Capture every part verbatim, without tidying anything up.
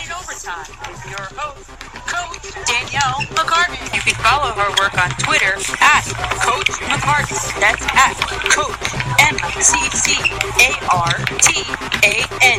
Minute Overtime with your host, Coach Danielle McCartan. You can follow her work on Twitter at Coach McCartan. That's at Coach M C C A R T A N.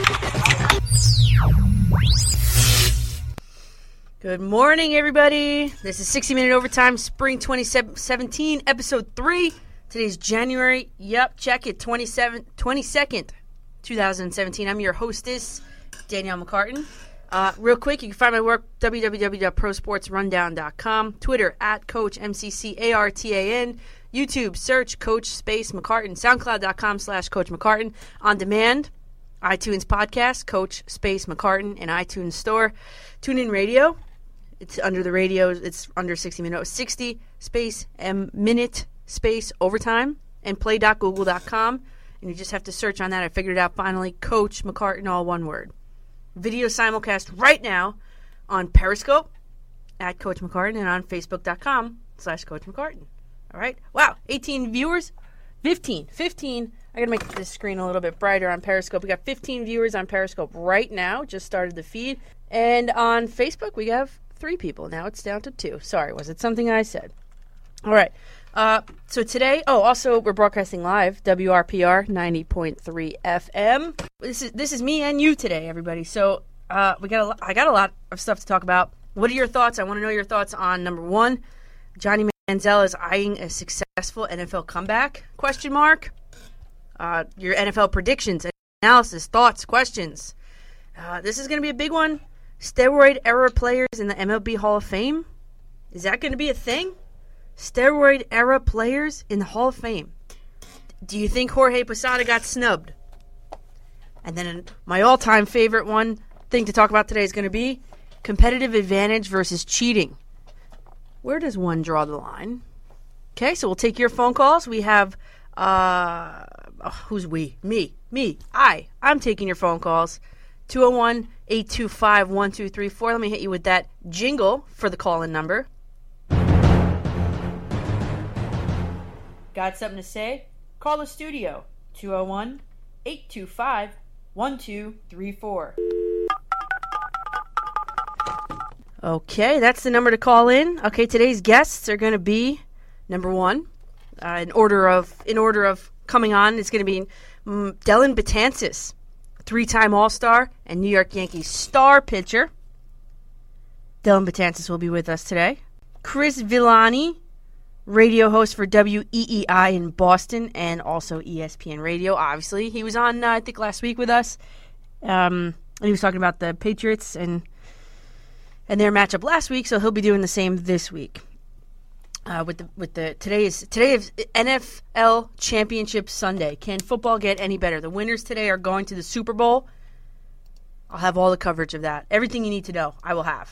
Good morning, everybody. This is sixty minute Overtime, Spring twenty seventeen, Episode three. Today's January, yep, check it, twenty-seventh, twenty-second, twenty seventeen. I'm your hostess, Danielle McCartan. Uh, real quick, you can find my work, w w w dot pro sports rundown dot com. Twitter, at Coach M C C A R T A N. YouTube, search Coach Space McCartan. SoundCloud.com slash Coach McCartan. On demand, iTunes Podcast, Coach Space McCartan, and iTunes Store. TuneIn Radio. It's under the radio. It's under sixty minute, sixty space M minute space overtime, and play dot google dot com. And you just have to search on that. I figured it out finally. Coach McCartan, all one word. Video simulcast right now on Periscope at Coach McCartan and on Facebook.com slash Coach McCartan. All right. Wow. eighteen viewers. fifteen. fifteen. I got to make this screen a little bit brighter on Periscope. We got fifteen viewers on Periscope right now. Just started the feed. And on Facebook, we have three people. Now it's down to two. Sorry, was it something I said? All right. Uh, so today, oh, also we're broadcasting live, W R P R ninety point three F M. This is this is me and you today, everybody. So uh, we got a, I got a lot of stuff to talk about. What are your thoughts? I want to know your thoughts on number one. Johnny Manziel is eyeing a successful N F L comeback? Question mark. Uh, your N F L predictions, analysis, thoughts, questions. Uh, this is going to be a big one. Steroid era players in the M L B Hall of Fame. Is that going to be a thing? Steroid era players in the Hall of Fame. Do you think Jorge Posada got snubbed? And then my all-time favorite one thing to talk about today is going to be competitive advantage versus cheating. Where does one draw the line? Okay, so we'll take your phone calls. We have, uh, oh, who's we? Me. Me. I. I'm taking your phone calls. two oh one, eight two five, one two three four. Let me hit you with that jingle for the call-in number. Got something to say? Call the studio. two oh one, eight two five, one two three four. Okay, that's the number to call in. Okay, today's guests are going to be number one. Uh, in order of in order of coming on, it's going to be um, Dellin Betances, three-time All-Star and New York Yankees star pitcher. Dellin Betances will be with us today. Chris Villani, radio host for W E E I in Boston and also E S P N Radio, obviously. He was on, uh, I think, last week with us. Um, and he was talking about the Patriots and and their matchup last week, so he'll be doing the same this week. Uh, with the with the today is today is N F L Championship Sunday. Can football get any better? The winners today are going to the Super Bowl. I'll have all the coverage of that. Everything you need to know, I will have.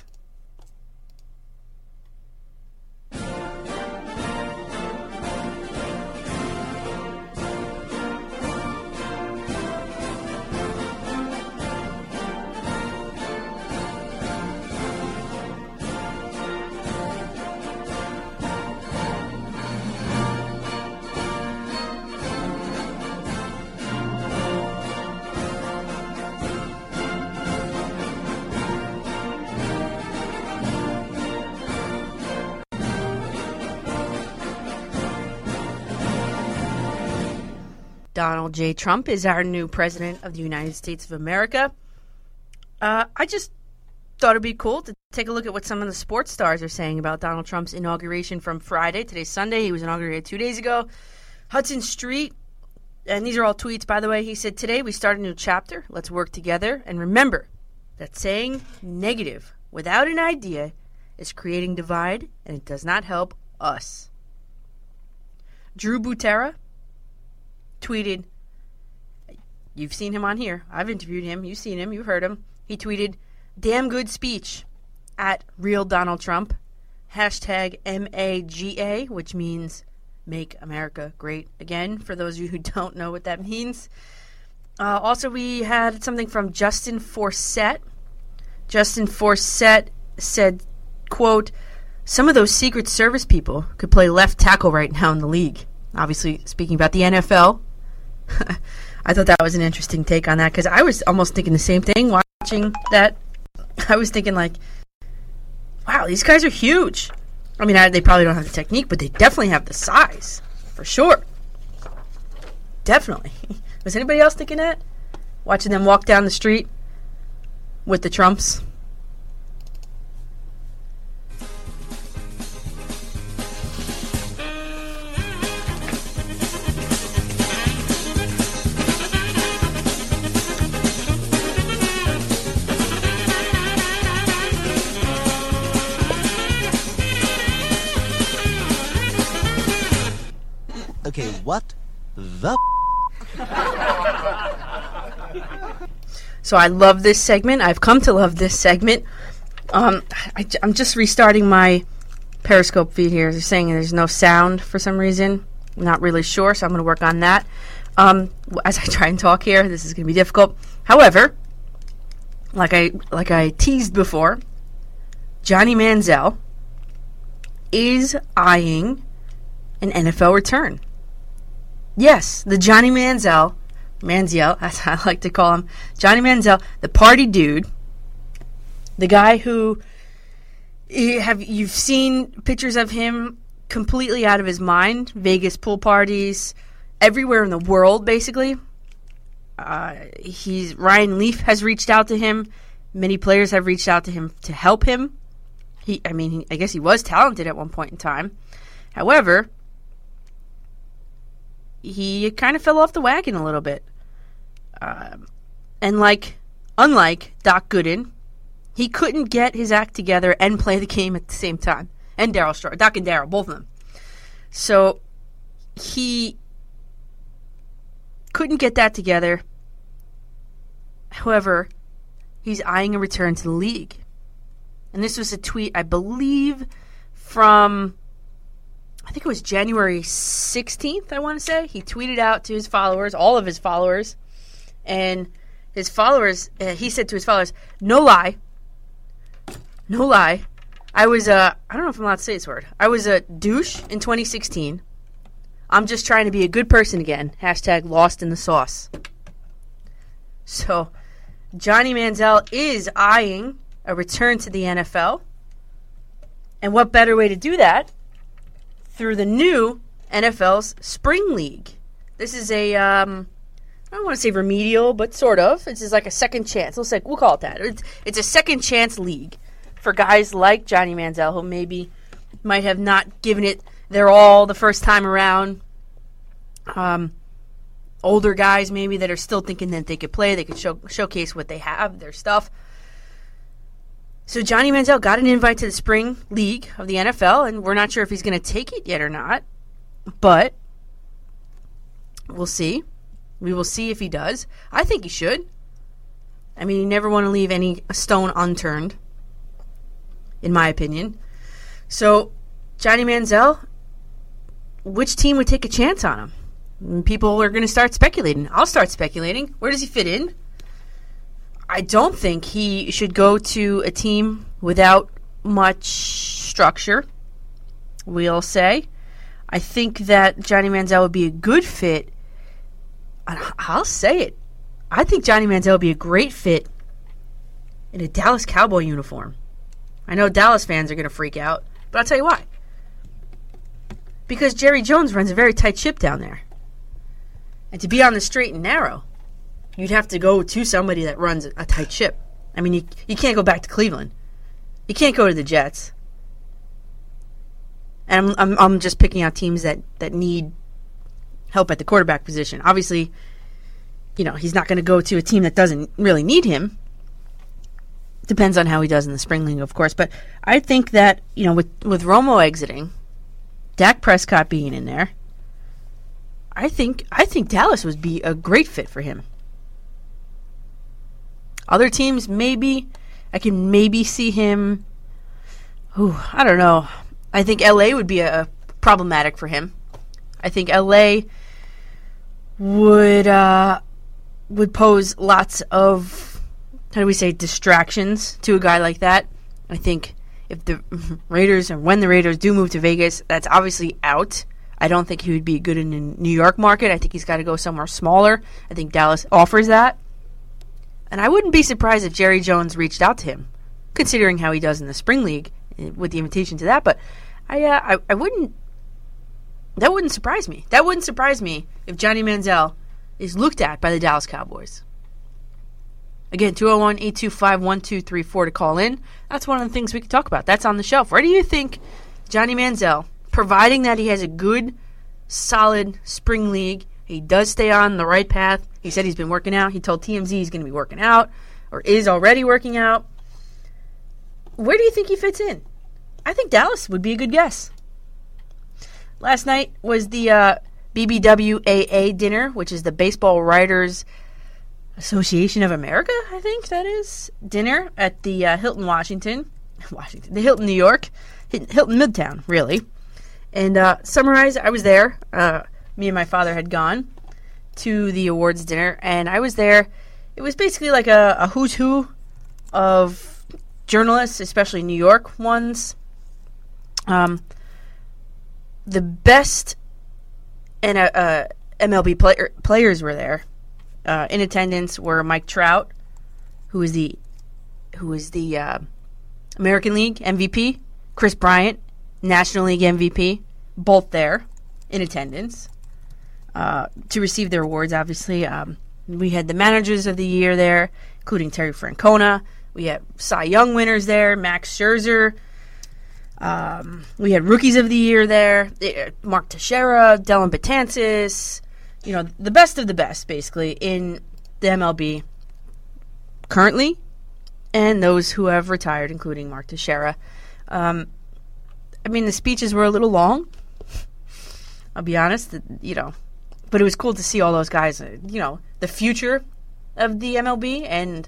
Donald J. Trump is our new president of the United States of America. Uh, I just thought it'd be cool to take a look at what some of the sports stars are saying about Donald Trump's inauguration from Friday. Today's Sunday. He was inaugurated two days ago. Hudson Street, and these are all tweets, by the way. He said, "Today we start a new chapter. Let's work together. And remember that saying negative without an idea is creating divide, and it does not help us." Drew Butera tweeted, you've seen him on here. I've interviewed him. You've seen him. You've heard him. He tweeted, "Damn good speech," at Real Donald Trump. Hashtag M A G A, which means Make America Great Again, for those of you who don't know what that means. Uh, also, we had something from Justin Forsett. Justin Forsett said, quote, "Some of those Secret Service people could play left tackle right now in the league." Obviously, speaking about the N F L. I thought that was an interesting take on that, because I was almost thinking the same thing watching that I was thinking like, wow, these guys are huge. I mean, I, they probably don't have the technique, but they definitely have the size, for sure. Definitely. Was anybody else thinking that? Watching them walk down the street with the Trumps? Okay, what the So I love this segment. I've come to love this segment. Um, I, I'm just restarting my Periscope feed here. They're saying there's no sound for some reason. I'm not really sure, so I'm going to work on that. Um, as I try and talk here, this is going to be difficult. However, like I like I teased before, Johnny Manziel is eyeing an N F L return. Yes, the Johnny Manziel, Manziel, as I like to call him, Johnny Manziel, the party dude, the guy who have you've seen pictures of him completely out of his mind, Vegas pool parties, everywhere in the world, basically. Uh, he's Ryan Leaf has reached out to him. Many players have reached out to him to help him. He, I mean, he, I guess he was talented at one point in time. However, he kind of fell off the wagon a little bit. Um, and like, unlike Doc Gooden, he couldn't get his act together and play the game at the same time. And Darryl Star, Doc and Darryl, both of them. So he couldn't get that together. However, he's eyeing a return to the league. And this was a tweet, I believe, from I think it was January sixteenth, I want to say. He tweeted out to his followers, all of his followers, and his followers, uh, he said to his followers, no lie, no lie, I was a, I don't know if I'm allowed to say this word, I was a douche in twenty sixteen. I'm just trying to be a good person again. Hashtag lost in the sauce. So, Johnny Manziel is eyeing a return to the N F L. And what better way to do that through the new N F L's Spring League. This is a, um, I don't want to say remedial, but sort of. This is like a second chance. We'll say, we'll call it that. It's, it's a second chance league for guys like Johnny Manziel who maybe might have not given it their all the first time around. Um, older guys maybe that are still thinking that they could play, they could show, showcase what they have, their stuff. So Johnny Manziel got an invite to the Spring League of the N F L, and we're not sure if he's going to take it yet or not. But we'll see. We will see if he does. I think he should. I mean, you never want to leave any stone unturned, in my opinion. So Johnny Manziel, which team would take a chance on him? And people are going to start speculating. I'll start speculating. Where does he fit in? I don't think he should go to a team without much structure, we'll say. I think that Johnny Manziel would be a good fit. I'll say it. I think Johnny Manziel would be a great fit in a Dallas Cowboy uniform. I know Dallas fans are going to freak out, but I'll tell you why. Because Jerry Jones runs a very tight ship down there. And to be on the straight and narrow, you'd have to go to somebody that runs a tight ship. I mean, you you can't go back to Cleveland. You can't go to the Jets. And I'm I'm, I'm just picking out teams that, that need help at the quarterback position. Obviously, you know, he's not going to go to a team that doesn't really need him. Depends on how he does in the Spring League, of course. But I think that, you know, with, with Romo exiting, Dak Prescott being in there, I think I think Dallas would be a great fit for him. Other teams, maybe. I can maybe see him. Ooh, I don't know. I think L A would be a, a problematic for him. I think L A would uh, would pose lots of, how do we say, distractions to a guy like that. I think if the Raiders, or when the Raiders do move to Vegas, that's obviously out. I don't think he would be good in the New York market. I think he's got to go somewhere smaller. I think Dallas offers that. And I wouldn't be surprised if Jerry Jones reached out to him considering how he does in the Spring League with the invitation to that. But I, uh, I, I wouldn't. That wouldn't surprise me. That wouldn't surprise me if Johnny Manziel is looked at by the Dallas Cowboys. Again, two oh one, eight two five, one two three four to call in. That's one of the things we could talk about. That's on the shelf. Where do you think Johnny Manziel, providing that he has a good, solid Spring League, he does stay on the right path. He said he's been working out. He told T M Z he's going to be working out or is already working out. Where do you think he fits in? I think Dallas would be a good guess. Last night was the uh, B B W A A dinner, which is the Baseball Writers Association of America, I think that is, dinner at the uh, Hilton, Washington. Washington. The Hilton, New York. Hilton Midtown, really. And uh, summarize, I was there. Uh, me and my father had gone to the awards dinner, and I was there. It was basically like a, a who's who of journalists, especially New York ones. Um, the best and uh, uh, M L B player, players were there. Uh, in attendance were Mike Trout, who is the who is the uh, American League M V P, Chris Bryant, National League M V P, both there in attendance uh, to receive their awards. Obviously, um, we had the managers of the year there, including Terry Francona. We had Cy Young winners there, Max Scherzer. Um, we had rookies of the year there, Mark Teixeira, Dellin Betances. You know, the best of the best, basically, in the M L B currently, and those who have retired, including Mark Teixeira. Um, I mean, the speeches were a little long, I'll be honest, you know, but it was cool to see all those guys, you know, the future of the M L B and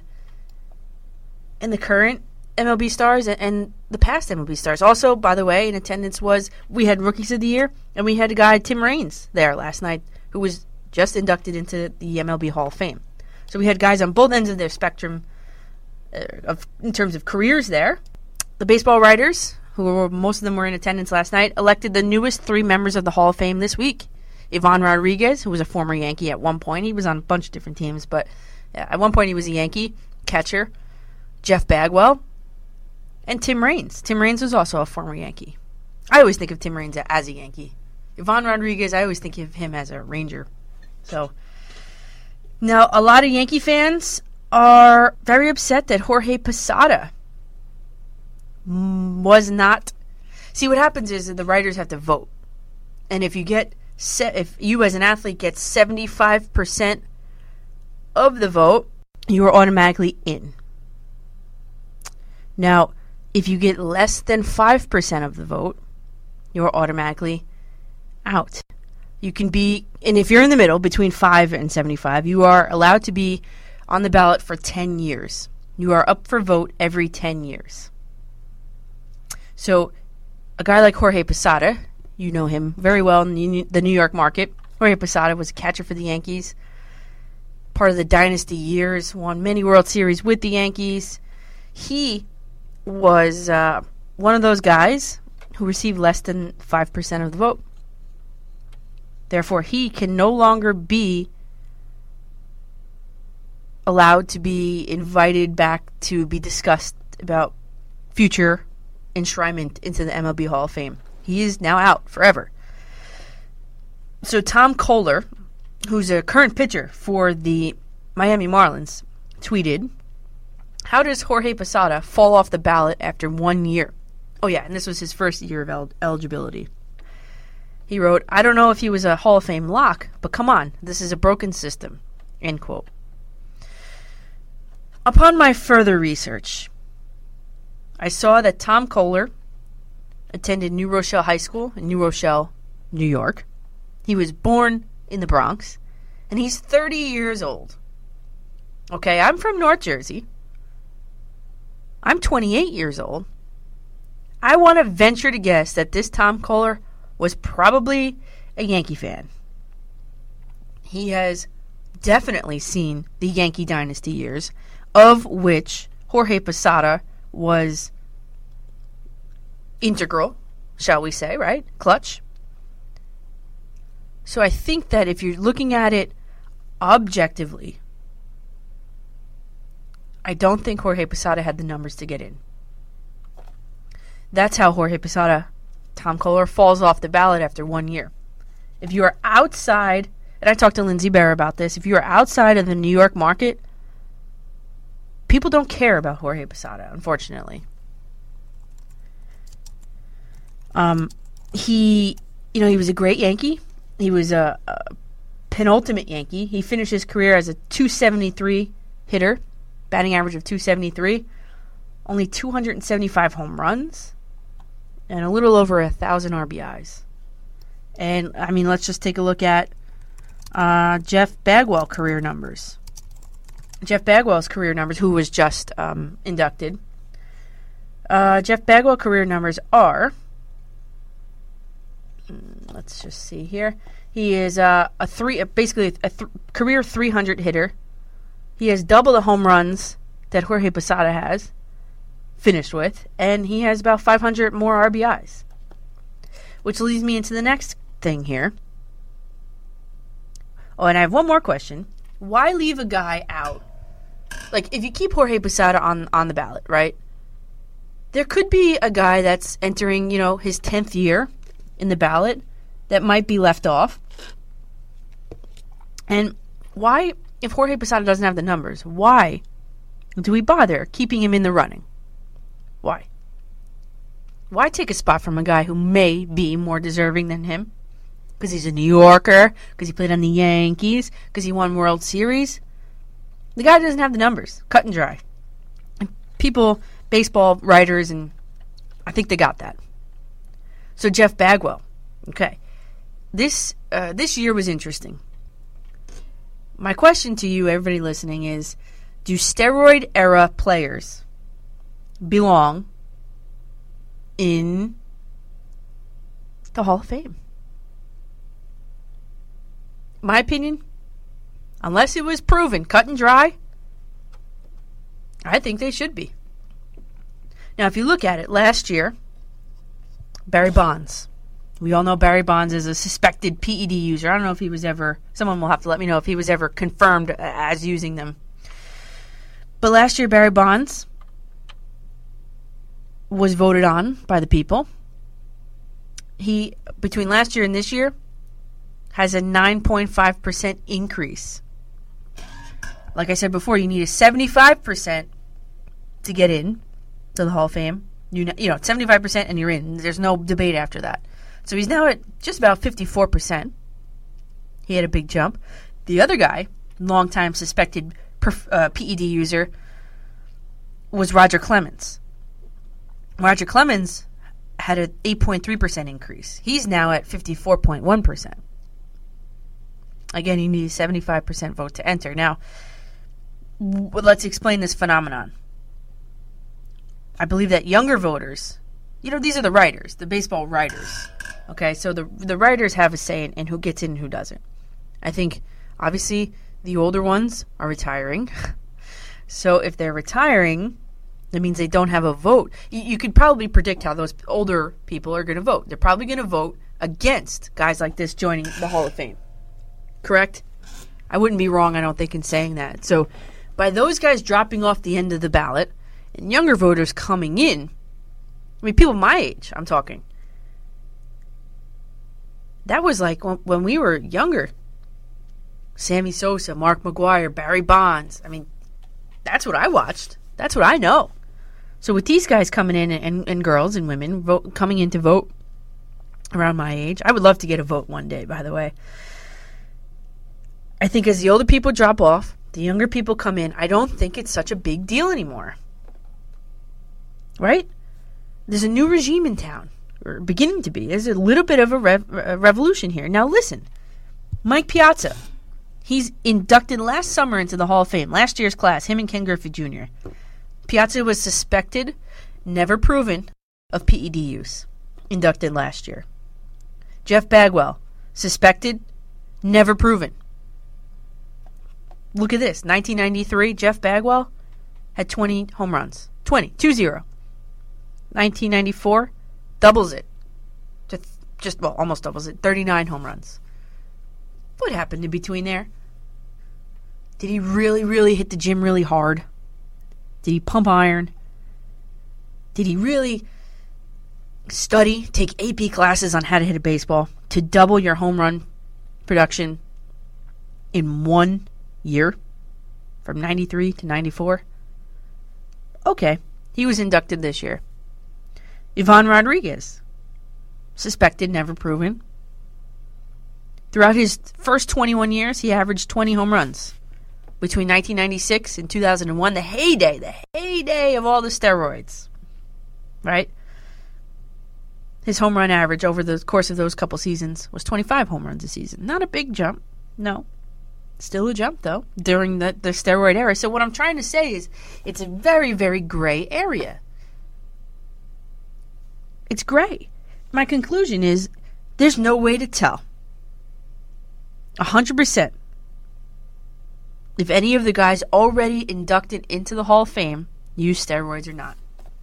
and the current M L B stars and, and the past M L B stars. Also, by the way, in attendance was, we had Rookies of the Year, and we had a guy, Tim Raines, there last night, who was just inducted into the M L B Hall of Fame. So we had guys on both ends of their spectrum uh, of in terms of careers there. The baseball writers, who were, most of them were in attendance last night, elected the newest three members of the Hall of Fame this week. Ivan Rodriguez, who was a former Yankee at one point. He was on a bunch of different teams, but yeah, at one point he was a Yankee catcher. Jeff Bagwell, and Tim Raines. Tim Raines was also a former Yankee. I always think of Tim Raines as a Yankee. Ivan Rodriguez, I always think of him as a Ranger. So, now, a lot of Yankee fans are very upset that Jorge Posada was not... See, what happens is that the writers have to vote. And if you get... If you as an athlete get seventy-five percent of the vote, you are automatically in. Now, if you get less than five percent of the vote, you are automatically out. You can be, and if you're in the middle, between five and seventy-five, you are allowed to be on the ballot for ten years. You are up for vote every ten years. So, a guy like Jorge Posada, you know him very well in the New York market. Jorge Posada was a catcher for the Yankees, part of the dynasty years, won many World Series with the Yankees. He was uh, one of those guys who received less than five percent of the vote. Therefore, he can no longer be allowed to be invited back to be discussed about future enshrinement into the M L B Hall of Fame. He is now out forever. So Tom Kohler, who's a current pitcher for the Miami Marlins, tweeted, "How does Jorge Posada fall off the ballot after one year?" Oh yeah, and this was his first year of el- eligibility. He wrote, "I don't know if he was a Hall of Fame lock, but come on, this is a broken system." End quote. Upon my further research, I saw that Tom Kohler attended New Rochelle High School in New Rochelle, New York. He was born in the Bronx, and he's thirty years old. Okay, I'm from North Jersey. I'm twenty-eight years old. I want to venture to guess that this Tom Kohler was probably a Yankee fan. He has definitely seen the Yankee dynasty years, of which Jorge Posada was integral, shall we say, right? Clutch. So I think that if you're looking at it objectively, I don't think Jorge Posada had the numbers to get in. That's how Jorge Posada, Tom Kohler, falls off the ballot after one year. If you are outside, and I talked to Lindsey Bear about this, if you are outside of the New York market, people don't care about Jorge Posada, unfortunately. Um, he, you know, he was a great Yankee. He was a, a penultimate Yankee. He finished his career as a two seventy-three hitter, batting average of two seventy-three, only two hundred seventy-five home runs, and a little over a thousand R B Is. And I mean, let's just take a look at uh, Jeff Bagwell career numbers. Jeff Bagwell's career numbers, who was just um, inducted. Uh, Jeff Bagwell career numbers are. Let's just see here. He is uh, a three, basically a th- career three hundred hitter. He has double the home runs that Jorge Posada has finished with, and he has about five hundred more R B Is. Which leads me into the next thing here. Oh, and I have one more question. Why leave a guy out? Like, if you keep Jorge Posada on, on the ballot, right? There could be a guy that's entering, you know, his tenth year in the ballot that might be left off. And why, if Jorge Posada doesn't have the numbers, why do we bother keeping him in the running? Why? Why take a spot from a guy who may be more deserving than him? Because he's a New Yorker? Because he played on the Yankees? Because he won World Series? The guy doesn't have the numbers. Cut and dry. And people, baseball writers, and I think they got that. So Jeff Bagwell. Okay. This uh, this year was interesting. My question to you, everybody listening, is, do steroid-era players belong in the Hall of Fame? My opinion, unless it was proven cut and dry, I think they should be. Now, if you look at it, last year, Barry Bonds. We all know Barry Bonds is a suspected P E D user. I don't know if he was ever, someone will have to let me know if he was ever confirmed as using them. But last year, Barry Bonds was voted on by the people. He, between last year and this year, has a nine point five percent increase. Like I said before, you need a seventy-five percent to get in to the Hall of Fame. You know, you know, seventy-five percent and you're in. There's no debate after that. So he's now at just about fifty-four percent. He had a big jump. The other guy, longtime suspected perf- uh, P E D user, was Roger Clemens. Roger Clemens had an eight point three percent increase. He's now at fifty-four point one percent. Again, you need a seventy-five percent vote to enter. Now, w- let's explain this phenomenon. I believe that younger voters, you know, these are the writers, the baseball writers. Okay, so the the writers have a say in, in who gets in and who doesn't. I think, obviously, the older ones are retiring. So if they're retiring, that means they don't have a vote. You, you could probably predict how those older people are going to vote. They're probably going to vote against guys like this joining the Hall of Fame. Correct? I wouldn't be wrong, I don't think, in saying that. So by those guys dropping off the end of the ballot and younger voters coming in, I mean, people my age, I'm talking. That was like when, when we were younger. Sammy Sosa, Mark McGwire, Barry Bonds. I mean, that's what I watched. That's what I know. So with these guys coming in and, and, and girls and women vote, coming in to vote around my age, I would love to get a vote one day, by the way. I think as the older people drop off, the younger people come in, I don't think it's such a big deal anymore. Right? There's a new regime in town, or beginning to be. There's a little bit of a, rev- a revolution here. Now listen, Mike Piazza, he's inducted last summer into the Hall of Fame, last year's class, him and Ken Griffey Junior Piazza was suspected, never proven, of P E D use, inducted last year. Jeff Bagwell, suspected, never proven. Look at this. nineteen ninety-three, Jeff Bagwell had twenty home runs. twenty, two zero. nineteen ninety-four, doubles it. To th- just, well, almost doubles it. thirty-nine home runs. What happened in between there? Did he really, really hit the gym really hard? Did he pump iron? Did he really study, take A P classes on how to hit a baseball to double your home run production in one year from ninety-three to ninety-four? Okay, he was inducted this year. Ivan Rodriguez, suspected, never proven. Throughout his first twenty-one years, he averaged twenty home runs. Between nineteen ninety-six and two thousand one, the heyday, the heyday of all the steroids, right? His home run average over the course of those couple seasons was twenty-five home runs a season. Not a big jump, no. Still a jump, though, during the, the steroid era. So what I'm trying to say is it's a very, very gray area. It's gray. My conclusion is there's no way to tell one hundred percent if any of the guys already inducted into the Hall of Fame use steroids or not.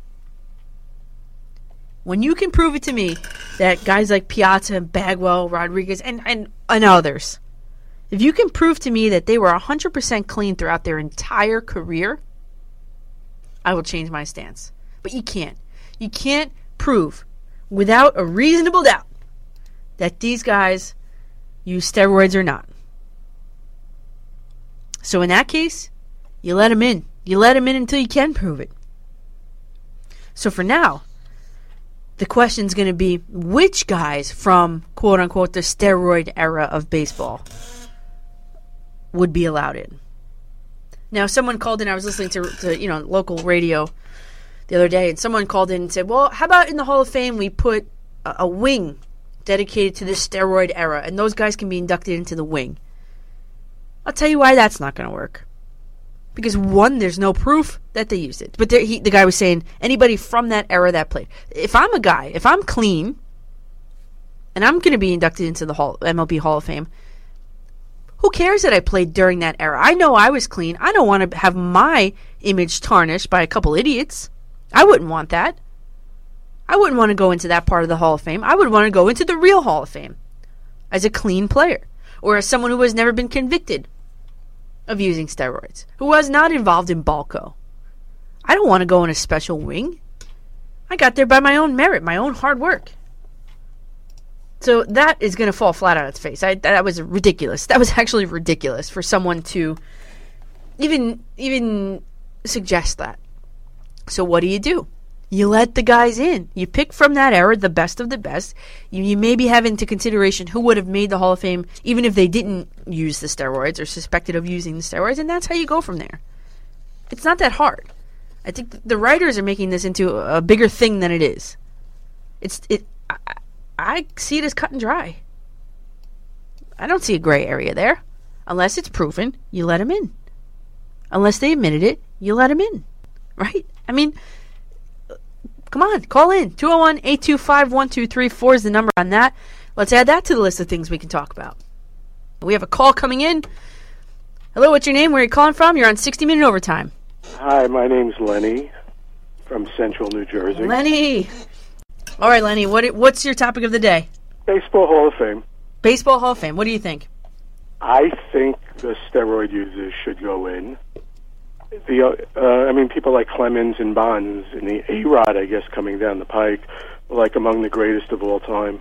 When you can prove it to me that guys like Piazza, Bagwell, Rodriguez, and, and, and others, if you can prove to me that they were one hundred percent clean throughout their entire career, I will change my stance. But you can't. You can't prove without a reasonable doubt that these guys use steroids or not. So in that case, you let them in. You let them in until you can prove it. So for now, the question's going to be which guys from, quote-unquote, the steroid era of baseball would be allowed in. Now, someone called in. I was listening to, to you know, local radio the other day, and someone called in and said, well, how about in the Hall of Fame we put a, a wing dedicated to the steroid era, and those guys can be inducted into the wing. I'll tell you why that's not going to work. Because, one, there's no proof that they used it. But there, he, the guy was saying anybody from that era that played. If I'm a guy, if I'm clean, and I'm going to be inducted into the Hall, M L B Hall of Fame, who cares that I played during that era? I know I was clean. I don't want to have my image tarnished by a couple idiots. I wouldn't want that. I wouldn't want to go into that part of the Hall of Fame. I would want to go into the real Hall of Fame as a clean player or as someone who has never been convicted of using steroids, who was not involved in Balco. I don't want to go in a special wing. I got there by my own merit, my own hard work. So that is going to fall flat on its face. I, that was ridiculous. That was actually ridiculous for someone to even even suggest that. So what do you do? You let the guys in. You pick from that era the best of the best. You, you maybe have into consideration who would have made the Hall of Fame even if they didn't use the steroids or suspected of using the steroids, and that's how you go from there. It's not that hard. I think the writers are making this into a bigger thing than it is. It's it. I, I see it as cut and dry. I don't see a gray area there. Unless it's proven, you let them in. Unless they admitted it, you let them in. Right? I mean, come on, call in. two oh one, eight two five, one two three four is the number on that. Let's add that to the list of things we can talk about. We have a call coming in. Hello, what's your name? Where are you calling from? You're on sixty minute Overtime. Hi, my name's Lenny from Central New Jersey. Lenny. All right, Lenny, what what's your topic of the day? Baseball Hall of Fame. Baseball Hall of Fame. What do you think? I think the steroid users should go in. The uh, I mean, people like Clemens and Bonds and the A-Rod, I guess, coming down the pike, were like among the greatest of all time.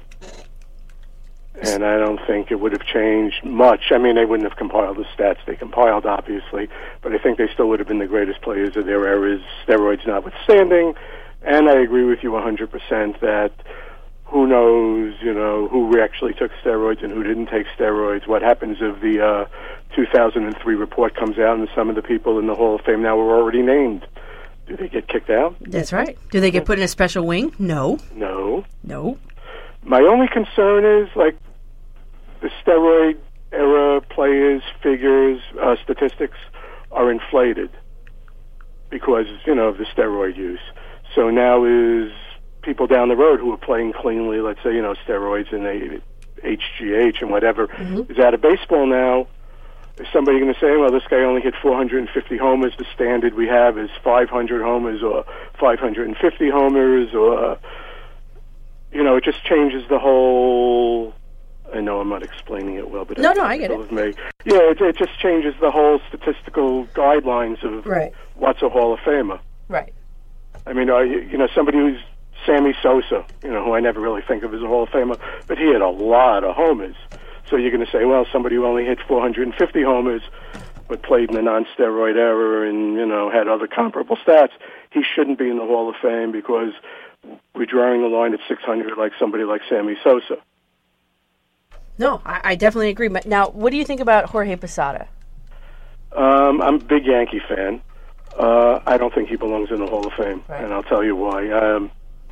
And I don't think it would have changed much. I mean, they wouldn't have compiled the stats they compiled, obviously, but I think they still would have been the greatest players of their eras, steroids notwithstanding. And I agree with you one hundred percent that who knows, you know, who actually took steroids and who didn't take steroids. What happens if the uh, two thousand three report comes out and some of the people in the Hall of Fame now are already named? Do they get kicked out? That's right. Do they get put in a special wing? No. No. No. My only concern is, like, the steroid era players' figures, uh, statistics are inflated because, you know, of the steroid use. So now is people down the road who are playing cleanly, let's say, you know, steroids and they, H G H and whatever, mm-hmm. is out of baseball now. Is somebody going to say, well, this guy only hit four hundred fifty homers. The standard we have is five hundred homers or five hundred fifty homers, or, you know, it just changes the whole... I know I'm not explaining it well, but no, no, I get it. Me. Yeah, it, it just changes the whole statistical guidelines of right. what's a Hall of Famer. Right. I mean, uh, you, you know, somebody who's Sammy Sosa, you know, who I never really think of as a Hall of Famer, but he had a lot of homers. So you're going to say, well, somebody who only hit four hundred fifty homers, but played in the non-steroid era and, you know, had other comparable stats, he shouldn't be in the Hall of Fame because we're drawing the line at six hundred like somebody like Sammy Sosa. No, I, I definitely agree. But now, what do you think about Jorge Posada? Um, I'm a big Yankee fan. Uh, I don't think he belongs in the Hall of Fame, right. And I'll tell you why. Um,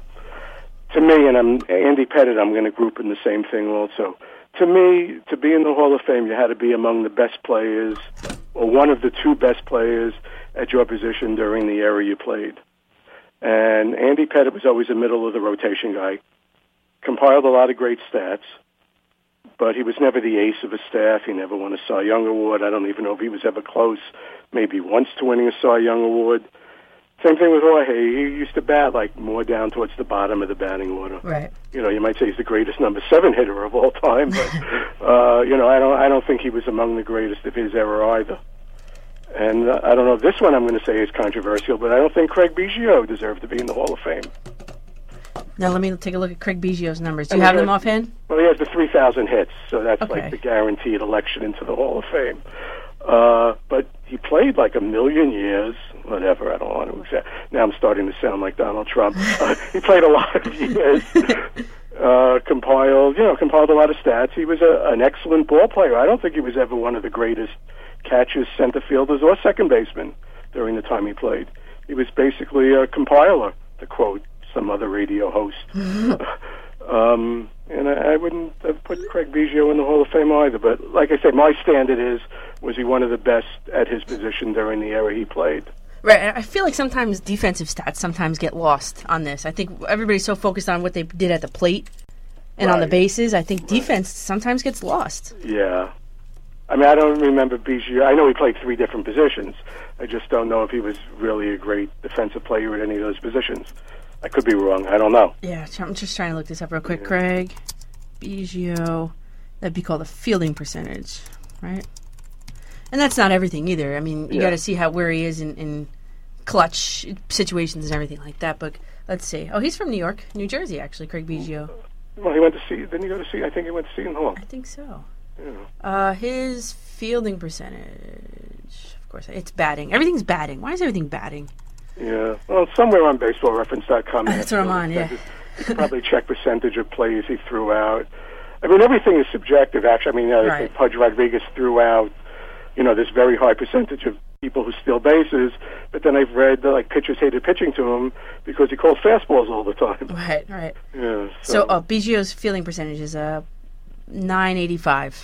to me, and I'm Andy Pettitte, I'm going to group in the same thing also. To me, to be in the Hall of Fame, you had to be among the best players, or one of the two best players at your position during the era you played. And Andy Pettitte was always a middle-of-the-rotation guy, compiled a lot of great stats, but he was never the ace of his staff. He never won a Cy Young Award. I don't even know if he was ever close, maybe once to winning a Cy Young Award. Same thing with Jorge. He used to bat like more down towards the bottom of the batting order. Right. You know, you might say he's the greatest number seven hitter of all time, but uh, you know, I don't, I don't think he was among the greatest of his era either. And uh, I don't know if this one I'm going to say is controversial, but I don't think Craig Biggio deserved to be in the Hall of Fame. Now let me take a look at Craig Biggio's numbers. Do I you mean, have them uh, offhand? Well, he has the three thousand hits, so that's Okay. like the guaranteed election into the Hall of Fame. Uh, but he played like a million years, whatever, I don't want to accept. Now I'm starting to sound like Donald Trump. Uh, he played a lot of years, uh, compiled, you know, compiled a lot of stats. He was a, an excellent ball player. I don't think he was ever one of the greatest catchers, center fielders, or second baseman during the time he played. He was basically a compiler, to quote some other radio host. um, and I, I wouldn't have put Craig Biggio in the Hall of Fame either. But like I said, my standard is, was he one of the best at his position during the era he played? Right. I feel like sometimes defensive stats sometimes get lost on this. I think everybody's so focused on what they did at the plate and on the Right. bases. I think defense sometimes gets lost. Yeah. I mean, I don't remember Biggio. I know he played three different positions. I just don't know if he was really a great defensive player at any of those positions. I could be wrong. I don't know. Yeah, I'm just trying to look this up real quick. Craig Biggio, that'd be called a fielding percentage, right? And that's not everything either. I mean, you Yeah. got to see how where he is in, in clutch situations and everything like that. But let's see. Oh, he's from New York, New Jersey, actually. Craig Biggio. Well, he went to see. Didn't he go to see? I think he went to Seton Hall. I think so. Yeah. Uh, his fielding percentage, of course, it's batting. Everything's batting. Why is everything batting? Yeah. Well, somewhere on baseball reference dot com. That's what I'm on, yeah. You could probably check percentage of plays he threw out. I mean, everything is subjective, actually. I mean, uh, Right. Pudge Rodriguez threw out, you know, this very high percentage of people who steal bases, but then I've read that, like, pitchers hated pitching to him because he called fastballs all the time. Right, right. Yeah. So, uh, Biggio's fielding percentage is uh, nine eighty-five.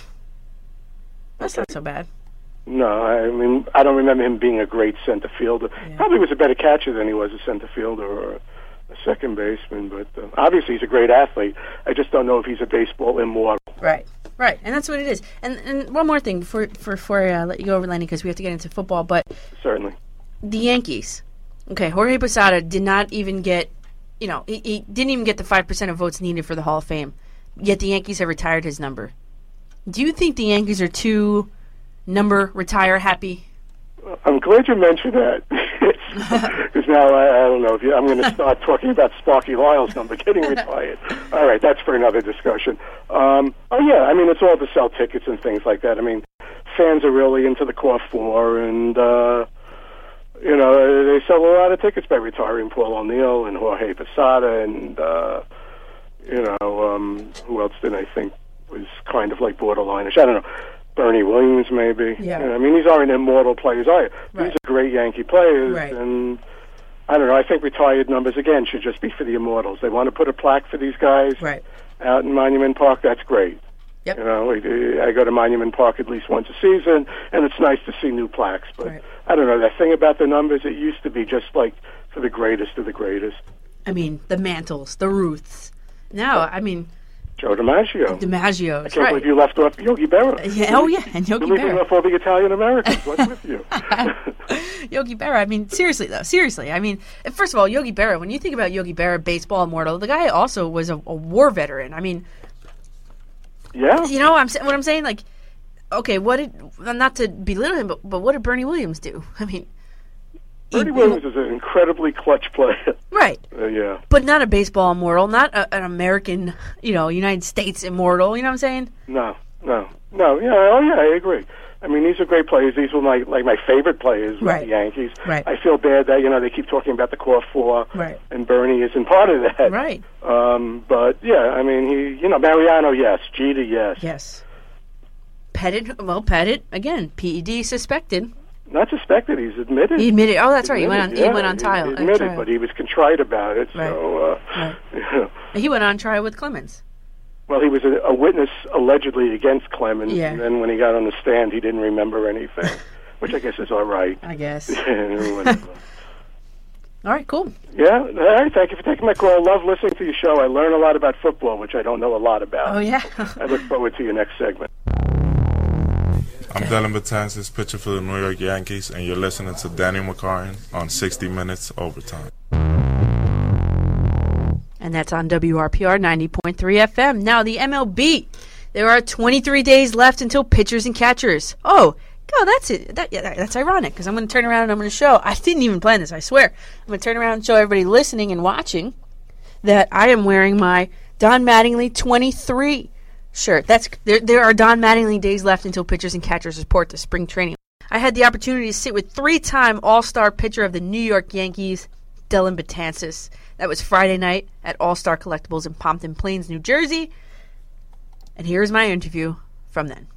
That's Okay. not so bad. No, I mean, I don't remember him being a great center fielder. Yeah. Probably was a better catcher than he was a center fielder or a second baseman, but uh, obviously he's a great athlete. I just don't know if he's a baseball immortal. Right, right, and that's what it is. And and one more thing before before, before I uh, let you go over, Lenny, because we have to get into football. But Certainly. the Yankees, okay, Jorge Posada did not even get, you know, he, he didn't even get the five percent of votes needed for the Hall of Fame. Yet the Yankees have retired his number. Do you think the Yankees are too number retire happy? I'm glad you mentioned that. Because now I, I don't know if you, I'm going to start talking about Sparky Lyle's number getting retired. All right, that's for another discussion. Um, oh yeah, I mean it's all to sell tickets and things like that. I mean, fans are really into the core four, and uh, you know they sell a lot of tickets by retiring Paul O'Neill and Jorge Posada, and uh, you know um, who else did I think was kind of like borderline-ish? I don't know. Bernie Williams, maybe. Yeah. You know, I mean, these aren't immortal players either. Right. These are great Yankee players, Right. and I don't know. I think retired numbers again should just be for the immortals. They want to put a plaque for these guys Right. out in Monument Park. That's great. Yep. You know, we- I go to Monument Park at least once a season, and it's nice to see new plaques. But Right. I don't know. That thing about the numbers, it used to be just like for the greatest of the greatest. I mean, the Mantles, the Ruths. Now, I mean, Joe DiMaggio. DiMaggio's, I can't right. believe you left off Yogi Berra. Yeah, oh, yeah, and Yogi You're leaving Berra. off all the Italian Americans. What's with you? Yogi Berra. I mean, seriously though, seriously. I mean, first of all, Yogi Berra. When you think about Yogi Berra, baseball immortal, the guy also was a, a war veteran. I mean, Yeah. you know, I'm sa- what I'm saying. Like, okay, what did not to belittle him, but but what did Bernie Williams do? I mean, Bernie he- Williams is an incredibly clutch player. Right. Uh, yeah. But not a baseball immortal, not a, an American, you know, United States immortal. You know what I'm saying? No, no, no. Yeah, oh yeah, I agree. I mean, these are great players. These were my like my favorite players with Right. the Yankees. Right. I feel bad that you know they keep talking about the core four, Right. and Bernie isn't part of that. Right. Um, but yeah, I mean, he, you know, Mariano, yes, Jeter, yes. Yes. Pettit, well, Pettit, again, P E D suspected. Not suspected. He's admitted. He admitted, oh, that's right, he went on, Admitted, he yeah, went on he- trial. He uh, admitted, trial. but he was contrite about it. Right. So, uh, Right. yeah. He went on trial with Clemens. Well, he was a, a witness allegedly against Clemens, Yeah. and then when he got on the stand, he didn't remember anything, which I guess is all right. I guess. Whatever. All right, cool. Yeah, all right. Thank you for taking my call. Love listening to your show. I learn a lot about football, which I don't know a lot about. Oh, yeah. I look forward to your next segment. I'm Dylan Betances, pitcher for the New York Yankees, and you're listening to Danny McCartan on sixty minutes Overtime. And that's on W R P R ninety point three F M. Now, the M L B. There are twenty-three days left until pitchers and catchers. Oh, oh, that's it. That, yeah, that's ironic because I'm going to turn around and I'm going to show. I didn't even plan this, I swear. I'm going to turn around and show everybody listening and watching that I am wearing my Don Mattingly twenty-three shirt. That's there, there are Don Mattingly days left until pitchers and catchers report to spring training. I had the opportunity to sit with three-time All-Star pitcher of the New York Yankees, Dylan Betances. That was Friday night at All-Star Collectibles in Pompton Plains, New Jersey. And here's my interview from then.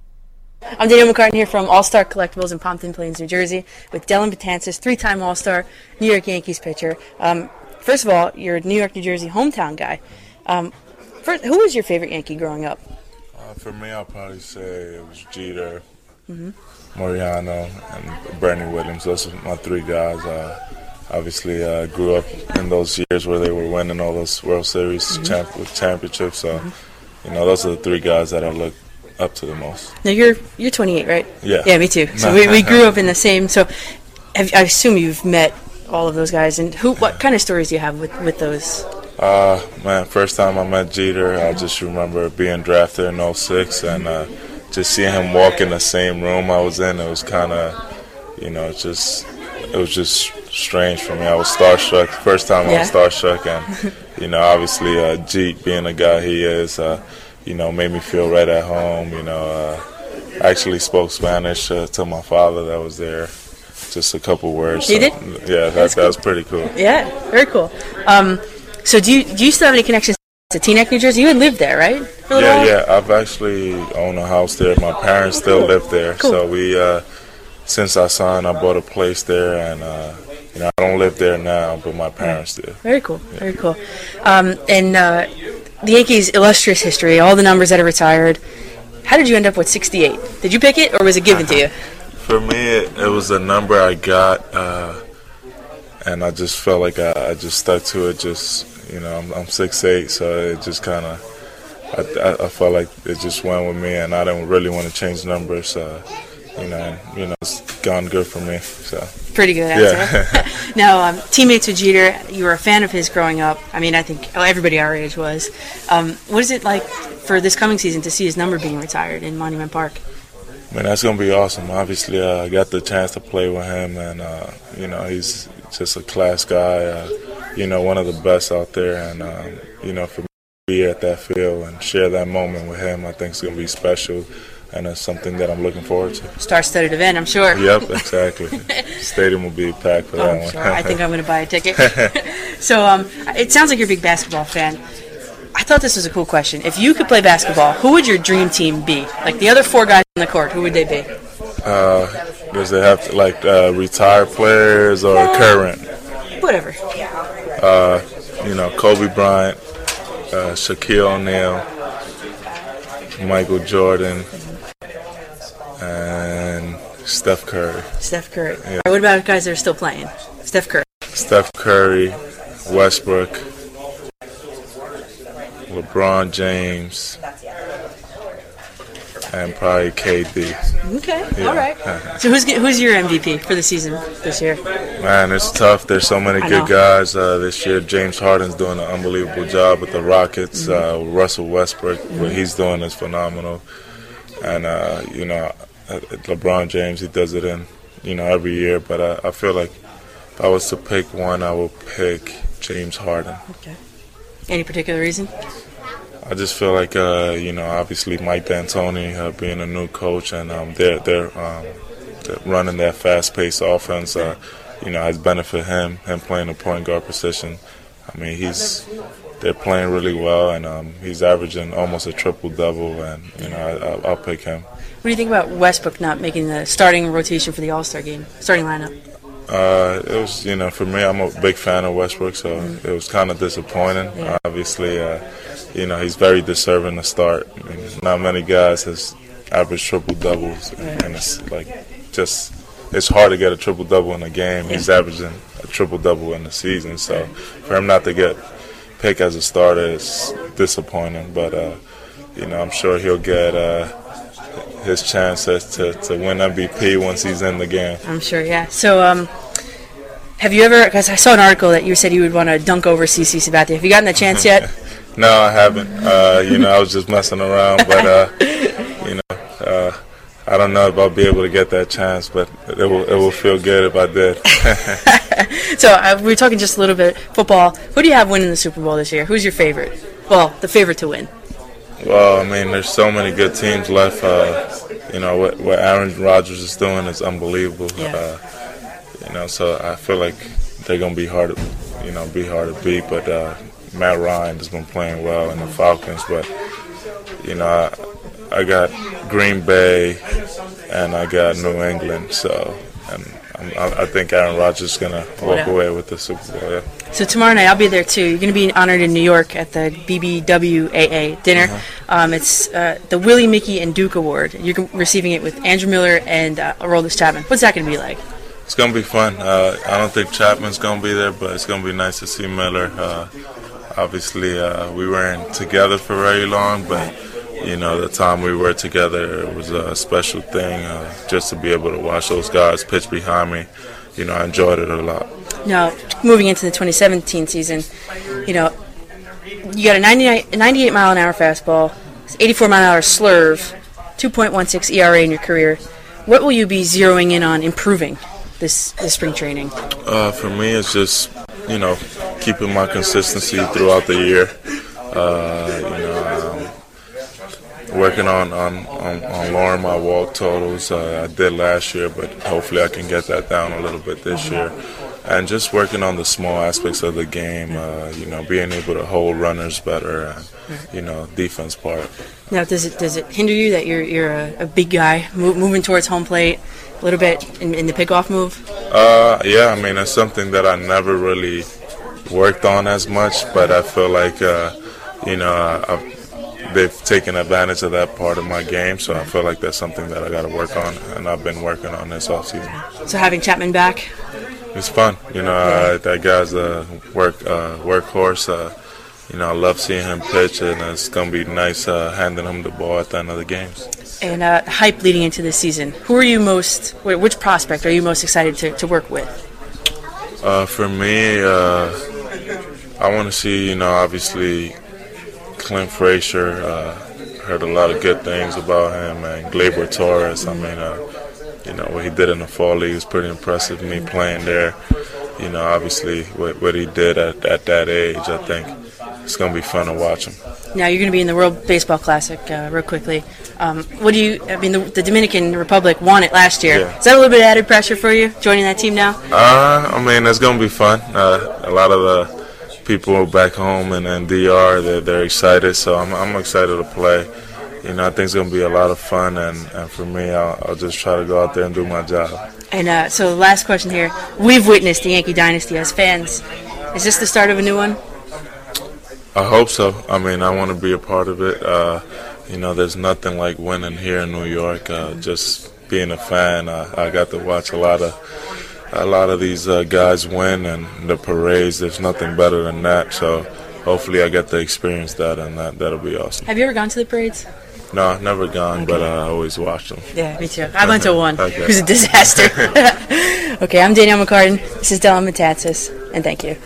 I'm Daniel McCartan here from All-Star Collectibles in Pompton Plains, New Jersey, with Dylan Betances, three-time All-Star, New York Yankees pitcher. Um, first of all, you're a New York, New Jersey hometown guy. Um, first, who was your favorite Yankee growing up? Uh, for me, I'll probably say it was Jeter, Mm-hmm. Mariano, and Bernie Williams. Those are my three guys. Uh, obviously, I uh, grew up in those years where they were winning all those World Series Mm-hmm. champ- with championships. So, mm-hmm. you know, those are the three guys that I look up to the most. Now, you're you're twenty-eight, right? Yeah. Yeah, me too. So we, we grew up in the same. So have, I assume you've met all of those guys. And who? What kind of stories do you have with, with those? Uh, man, first time I met Jeter, I just remember being drafted in oh six and uh, just seeing him walk in the same room I was in. It was kind of, you know, just, it was just strange for me. I was starstruck. First time Yeah. I was starstruck, and, you know, obviously uh, Jeet, being the guy he is, uh, you know, made me feel right at home. You know, uh, I actually spoke Spanish uh, to my father that was there. Just a couple words. He so, did? Yeah, that, That's that was pretty cool. Yeah, very cool. Um, so do you do you still have any connections to Teaneck, New Jersey? You had lived there, right? For a little Yeah, while? yeah. I've actually owned a house there. My parents still live there. Cool. So we, uh, since I signed, I bought a place there, and uh, you know, I don't live there now, but my parents do. Very cool. Very cool. Um, and uh, the Yankees' illustrious history, all the numbers that are retired. How did you end up with sixty-eight? Did you pick it, or was it given to you? For me, it, it was a number I got, uh, and I just felt like I, I just stuck to it. Just, you know, I'm, I'm six eight, so it just kind of, I, I, I felt like it just went with me, and I didn't really want to change numbers. Uh, you know, and, you know, it's gone good for me. So Pretty good answer. yeah. Now, um, teammates with Jeter, you were a fan of his growing up. I mean, I think well, everybody our age was. Um, what is it like for this coming season to see his number being retired in Monument Park? Man, that's gonna be awesome. Obviously, uh, I got the chance to play with him, and uh, you know, he's just a class guy. Uh, you know, one of the best out there, and um, you know, for me to be at that field and share that moment with him, I think it's gonna be special, and it's something that I'm looking forward to. Star-studded event, I'm sure. Yep, exactly. Stadium will be packed for Oh, that I'm one. sure. I think I'm going to buy a ticket. So, um, it sounds like you're a big basketball fan. I thought this was a cool question. If you could play basketball, who would your dream team be? Like the other four guys on the court, who would they be? Uh, does it have to, like uh, retired players or current? Whatever. Uh, you know, Kobe Bryant, uh, Shaquille O'Neal, Michael Jordan, and Steph Curry. Steph Curry. Yeah. All right, what about guys that are still playing? Steph Curry. Steph Curry, Westbrook, LeBron James, and probably K D. Okay, Yeah. all right. So who's who's your M V P for the season this year? Man, it's tough. There's so many I good know. guys uh, this year. James Harden's doing an unbelievable job with the Rockets. Uh, Russell Westbrook, what he's doing is phenomenal. And, uh, you know, uh, LeBron James, he does it in, you know, every year. But I, I feel like if I was to pick one, I would pick James Harden. Okay. Any particular reason? I just feel like, uh, you know, obviously Mike D'Antoni uh, being a new coach, and um, they're they're, um, they're running that fast-paced offense. Uh, you know, has benefited him. Him playing the point guard position. I mean, he's they're playing really well, and um, he's averaging almost a triple double. And you know, I, I'll, I'll pick him. What do you think about Westbrook not making the starting rotation for the All-Star game, starting lineup? Uh, it was, you know, for me, I'm a big fan of Westbrook, so mm-hmm. it was kind of disappointing. Yeah. Obviously, uh, you know, he's very deserving to start. I mean, not many guys has averaged triple doubles, yeah. and it's like just it's hard to get a triple double in a game. Yeah. He's averaging a triple double in the season, so for him not to get picked as a starter is disappointing. But uh, you know, I'm sure he'll get uh, his chances to, to win M V P once he's in the game. I'm sure, yeah. So, um, have you ever? Because I saw an article that you said you would want to dunk over C C Sabathia. Have you gotten the chance yet? No, I haven't. Uh, you know, I was just messing around, but uh, you know, uh, I don't know if I'll be able to get that chance, but it will it will feel good if I did. So uh, we were talking just a little bit football. Who do you have winning the Super Bowl this year? Who's your favorite? Well, the favorite to win. Well, I mean, there's so many good teams left. Uh, you know, what, what Aaron Rodgers is doing is unbelievable. Yeah. Uh, you know, so I feel like they're gonna be hard, to, you know, be hard to beat. But uh, Matt Ryan has been playing well in the Falcons. But you know, I, I got Green Bay and I got New England. So, and I'm, I think Aaron Rodgers is gonna walk yeah. away with the Super Bowl. Yeah. So tomorrow night I'll be there too. You're going to be honored in New York at the B B W A A dinner. Uh-huh. Um, it's uh, the Willie, Mickey, and Duke Award. You're receiving it with Andrew Miller and uh, Aroldis Chapman. What's that going to be like? It's going to be fun. Uh, I don't think Chapman's going to be there, but it's going to be nice to see Miller. Uh, obviously, uh, we weren't together for very long, but you know, the time we were together, it was a special thing. Uh, just to be able to watch those guys pitch behind me, you know, I enjoyed it a lot. Now, moving into the twenty seventeen season, you know, you got a ninety-eight mile an hour fastball, eighty-four mile an hour slurve, two point one six E R A in your career. What will you be zeroing in on improving this, this spring training? Uh, for me, it's just, you know, keeping my consistency throughout the year. Uh, you know, um, working on, on, on, on lowering my walk totals. Uh, I did last year, but hopefully I can get that down a little bit this year. And just working on the small aspects of the game, uh, you know, being able to hold runners better, and you know, defense part. Now, does it does it hinder you that you're you're a, a big guy move, moving towards home plate a little bit in, in the pickoff move? Uh, yeah, I mean, it's something that I never really worked on as much, but I feel like, uh, you know, I've, they've taken advantage of that part of my game, so I feel like that's something that I got to work on, and I've been working on this offseason. So having Chapman back? It's fun, you know. Uh, that guy's a work uh, workhorse. Uh, you know, I love seeing him pitch, and it's gonna be nice uh, handing him the ball at the end of the games. And uh, hype leading into this season. Who are you most? Which prospect are you most excited to, to work with? Uh, for me, uh, I want to see, you know, obviously Clint Frazier. Uh, heard a lot of good things about him, and Gleyber Torres. I mean. Uh, You know, what he did in the fall league was pretty impressive. Me playing there, you know, obviously what, what he did at, at that age, I think it's going to be fun to watch him. Now you're going to be in the World Baseball Classic uh, real quickly. Um, what do you, I mean, the, the Dominican Republic won it last year. Yeah. Is that a little bit of added pressure for you, joining that team now? Uh, I mean, it's going to be fun. Uh, a lot of the people back home in, in D R, they're, they're excited, so I'm, I'm excited to play. You know, I think it's going to be a lot of fun, and, and for me, I'll, I'll just try to go out there and do my job. And uh, so last question here. We've witnessed the Yankee dynasty as fans. Is this the start of a new one? I hope so. I mean, I want to be a part of it. Uh, you know, there's nothing like winning here in New York. Uh, just being a fan, uh, I got to watch a lot of a lot of these uh, guys win, and the parades, there's nothing better than that. So hopefully I get to experience that, and that, that'll be awesome. Have you ever gone to the parades? No, I've never gone, okay. but uh, I always watch them. Yeah, me too. I went to one. Okay. It was a disaster. Okay, I'm Danielle McCartan. This is Dylan Metaxas, and thank you.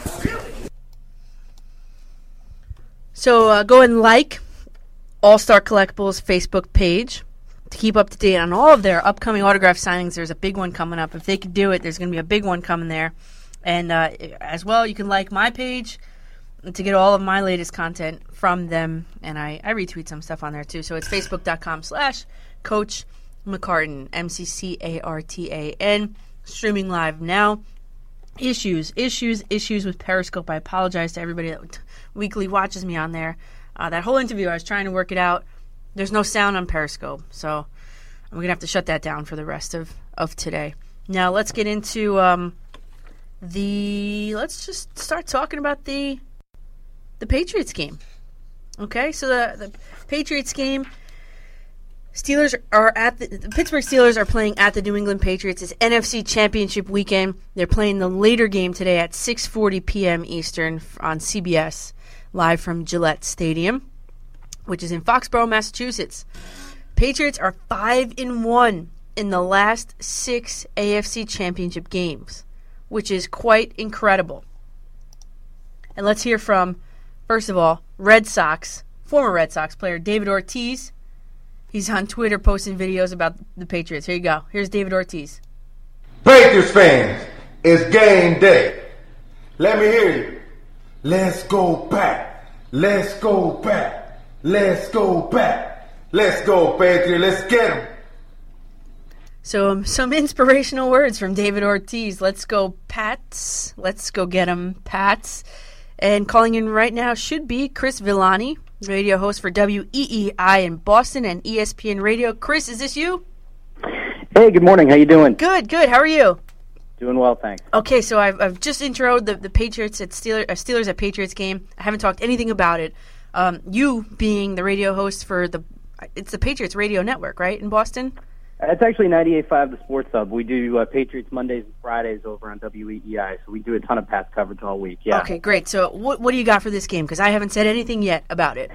So uh, go and like All-Star Collectibles Facebook page to keep up to date on all of their upcoming autograph signings. There's a big one coming up. If they could do it, there's going to be a big one coming there. And uh, as well, you can like my page to get all of my latest content from them. And I, I retweet some stuff on there too. So it's facebook.com slash Coach McCartan, M C C A R T A N, streaming live now. Issues, issues, issues with Periscope. I apologize to everybody that weekly watches me on there. Uh, that whole interview, I was trying to work it out. There's no sound on Periscope, so I'm going to have to shut that down for the rest of, of today. Now, let's get into um, the... Let's just start talking about the the Patriots game. Okay, so the, the Patriots game... Steelers are at the, the Pittsburgh Steelers are playing at the New England Patriots. It's N F C Championship weekend. They're playing the later game today at six forty p.m. Eastern on C B S, live from Gillette Stadium, which is in Foxborough, Massachusetts. Patriots are five and one in the last six A F C Championship games, which is quite incredible. And let's hear from, first of all, Red Sox former Red Sox player David Ortiz. He's on Twitter posting videos about the Patriots. Here you go. Here's David Ortiz. Patriots fans, it's game day. Let me hear you. Let's go back. Let's go back. Let's go back. Let's go, Patriots. Let's get them. So um, some inspirational words from David Ortiz. Let's go, Pats. Let's go get them, Pats. And calling in right now should be Chris Villani, radio host for W E E I in Boston and E S P N Radio. Chris, is this you? Hey, good morning. How you doing? Good, good. How are you? Doing well, thanks. Okay, so I've, I've just introed the, the Patriots at Steelers, uh, Steelers at Patriots game. I haven't talked anything about it. Um, you being the radio host for the, it's the Patriots Radio Network, right, in Boston? It's actually ninety-eight point five, the Sports Hub. We do uh, Patriots Mondays and Fridays over on W E E I, so we do a ton of Pats coverage all week. Yeah. Okay, great. So what what do you got for this game? Because I haven't said anything yet about it.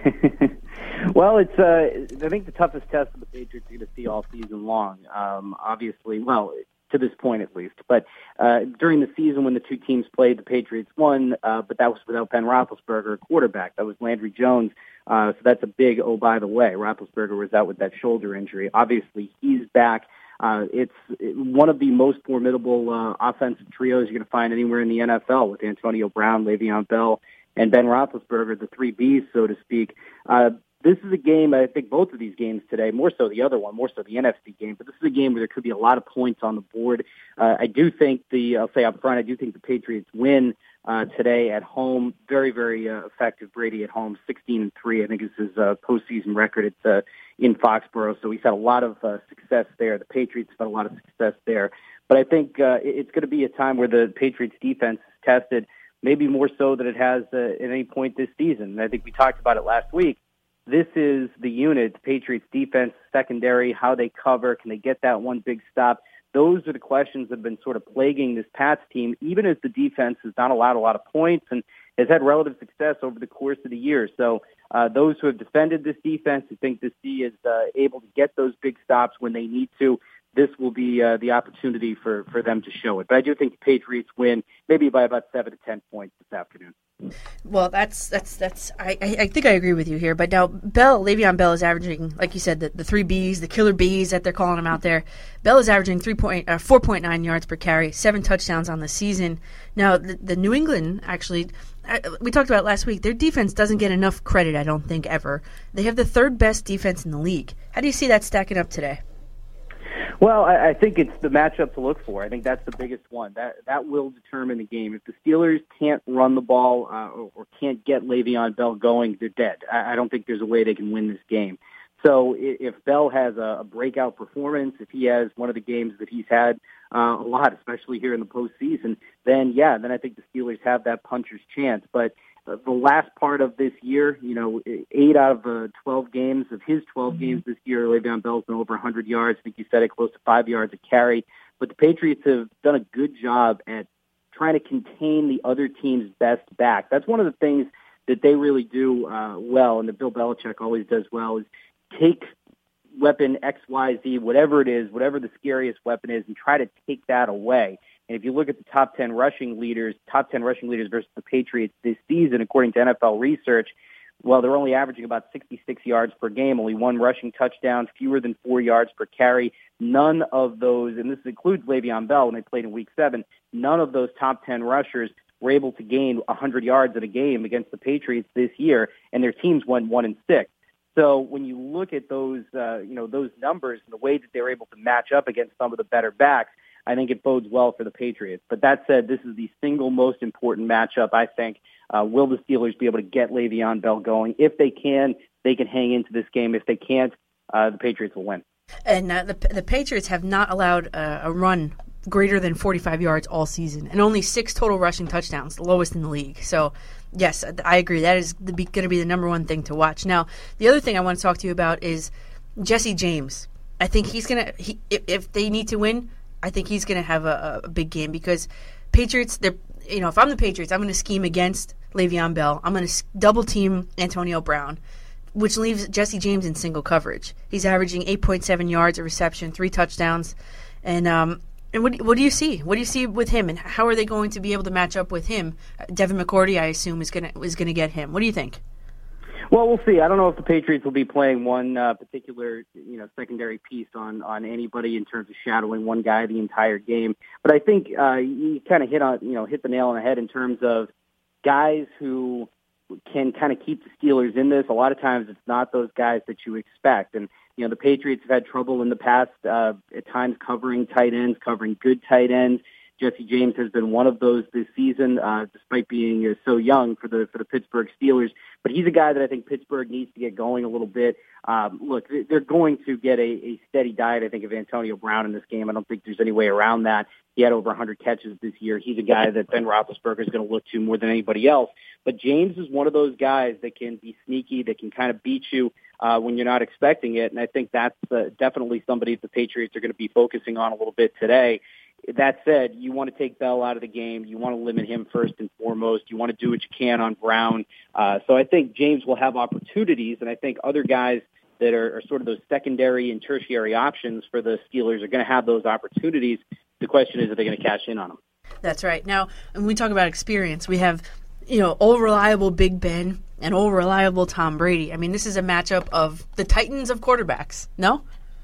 Well, it's uh, I think the toughest test of the Patriots are going to see all season long. Um, obviously, well, to this point at least. But uh, during the season when the two teams played, the Patriots won, uh, but that was without Ben Roethlisberger, quarterback. That was Landry Jones. Uh, so that's a big, oh, by the way, Roethlisberger was out with that shoulder injury. Obviously, he's back. Uh, it's one of the most formidable uh, offensive trios you're going to find anywhere in the N F L with Antonio Brown, Le'Veon Bell, and Ben Roethlisberger, the three Bs, so to speak. Uh, this is a game, I think both of these games today, more so the other one, more so the N F C game, but this is a game where there could be a lot of points on the board. Uh, I do think the, I'll say up front, I do think the Patriots win Uh, today at home. Very, very uh, effective. Brady at home, sixteen and three. I think is his uh, postseason record. It's uh, in Foxborough, so he's had a lot of uh, success there. The Patriots have had a lot of success there. But I think uh, it's going to be a time where the Patriots defense is tested, maybe more so than it has uh, at any point this season. And I think we talked about it last week. This is the unit, the Patriots defense, secondary, how they cover, can they get that one big stop? Those are the questions that have been sort of plaguing this Pats team, even as the defense has not allowed a lot of points and has had relative success over the course of the year. So uh, those who have defended this defense, who think this D is uh, able to get those big stops when they need to, this will be uh, the opportunity for, for them to show it. But I do think the Patriots win maybe by about seven to ten points this afternoon. Well, that's that's that's. I, I think I agree with you here. But now Bell, Le'Veon Bell is averaging, like you said, the, the three Bs, the killer Bs that they're calling him out there. Bell is averaging three point uh, four point nine yards per carry, seven touchdowns on the season. Now the, the New England actually, uh, we talked about it last week. Their defense doesn't get enough credit, I don't think ever. They have the third best defense in the league. How do you see that stacking up today? Well, I, I think it's the matchup to look for. I think that's the biggest one. That that will determine the game. If the Steelers can't run the ball uh, or, or can't get Le'Veon Bell going, they're dead. I, I don't think there's a way they can win this game. So if Bell has a, a breakout performance, if he has one of the games that he's had uh, a lot, especially here in the postseason, then, yeah, then I think the Steelers have that puncher's chance. But uh, the last part of this year, you know, eight out of uh, twelve games, of his twelve games this year, Le'Veon Bell's been over one hundred yards. I think you said it, close to five yards a carry. But the Patriots have done a good job at trying to contain the other team's best back. That's one of the things that they really do uh, well, and that Bill Belichick always does well, is take weapon X, Y, Z, whatever it is, whatever the scariest weapon is, and try to take that away. And if you look at the top ten rushing leaders, top ten rushing leaders versus the Patriots this season, according to N F L research, well, they're only averaging about sixty-six yards per game, only one rushing touchdown, fewer than four yards per carry. None of those, and this includes Le'Veon Bell when they played in week seven, none of those top ten rushers were able to gain one hundred yards in a game against the Patriots this year, and their teams went one and six. So when you look at those, uh, you know, those numbers and the way that they're able to match up against some of the better backs, I think it bodes well for the Patriots. But that said, this is the single most important matchup, I think. Uh, will the Steelers be able to get Le'Veon Bell going? If they can, they can hang into this game. If they can't, uh, the Patriots will win. And uh, the the Patriots have not allowed uh, a run greater than forty-five yards all season, and only six total rushing touchdowns, the lowest in the league. So, yes, I agree. That is going to be the number one thing to watch. Now, the other thing I want to talk to you about is Jesse James. I think he's going to he, – if, if they need to win, I think he's going to have a, a big game because Patriots – they're you know, if I'm the Patriots, I'm going to scheme against Le'Veon Bell. I'm going to double-team Antonio Brown, which leaves Jesse James in single coverage. He's averaging eight point seven yards a reception, three touchdowns. And um, and what, what do you see? What do you see with him, and how are they going to be able to match up with him? Devin McCourty, I assume, is going to is going to get him. What do you think? Well, we'll see. I don't know if the Patriots will be playing one uh, particular, you know, secondary piece on, on anybody in terms of shadowing one guy the entire game. But I think uh, you kind of hit on, you know, hit the nail on the head in terms of guys who can kind of keep the Steelers in this. A lot of times it's not those guys that you expect. And, you know, the Patriots have had trouble in the past uh, at times covering tight ends, covering good tight ends. Jesse James has been one of those this season, uh, despite being uh, so young for the for the Pittsburgh Steelers. But he's a guy that I think Pittsburgh needs to get going a little bit. Um, look, they're going to get a, a steady diet, I think, of Antonio Brown in this game. I don't think there's any way around that. He had over one hundred catches this year. He's a guy that Ben Roethlisberger is going to look to more than anybody else. But James is one of those guys that can be sneaky, that can kind of beat you uh, when you're not expecting it. And I think that's uh, definitely somebody the Patriots are going to be focusing on a little bit today. That said, you want to take Bell out of the game. You want to limit him first and foremost. You want to do what you can on Brown. Uh, so I think James will have opportunities, and I think other guys that are, are sort of those secondary and tertiary options for the Steelers are going to have those opportunities. The question is, are they going to cash in on them? That's right. Now, when we talk about experience, we have, you know, old reliable Big Ben and old reliable Tom Brady. I mean, this is a matchup of the Titans of quarterbacks, no?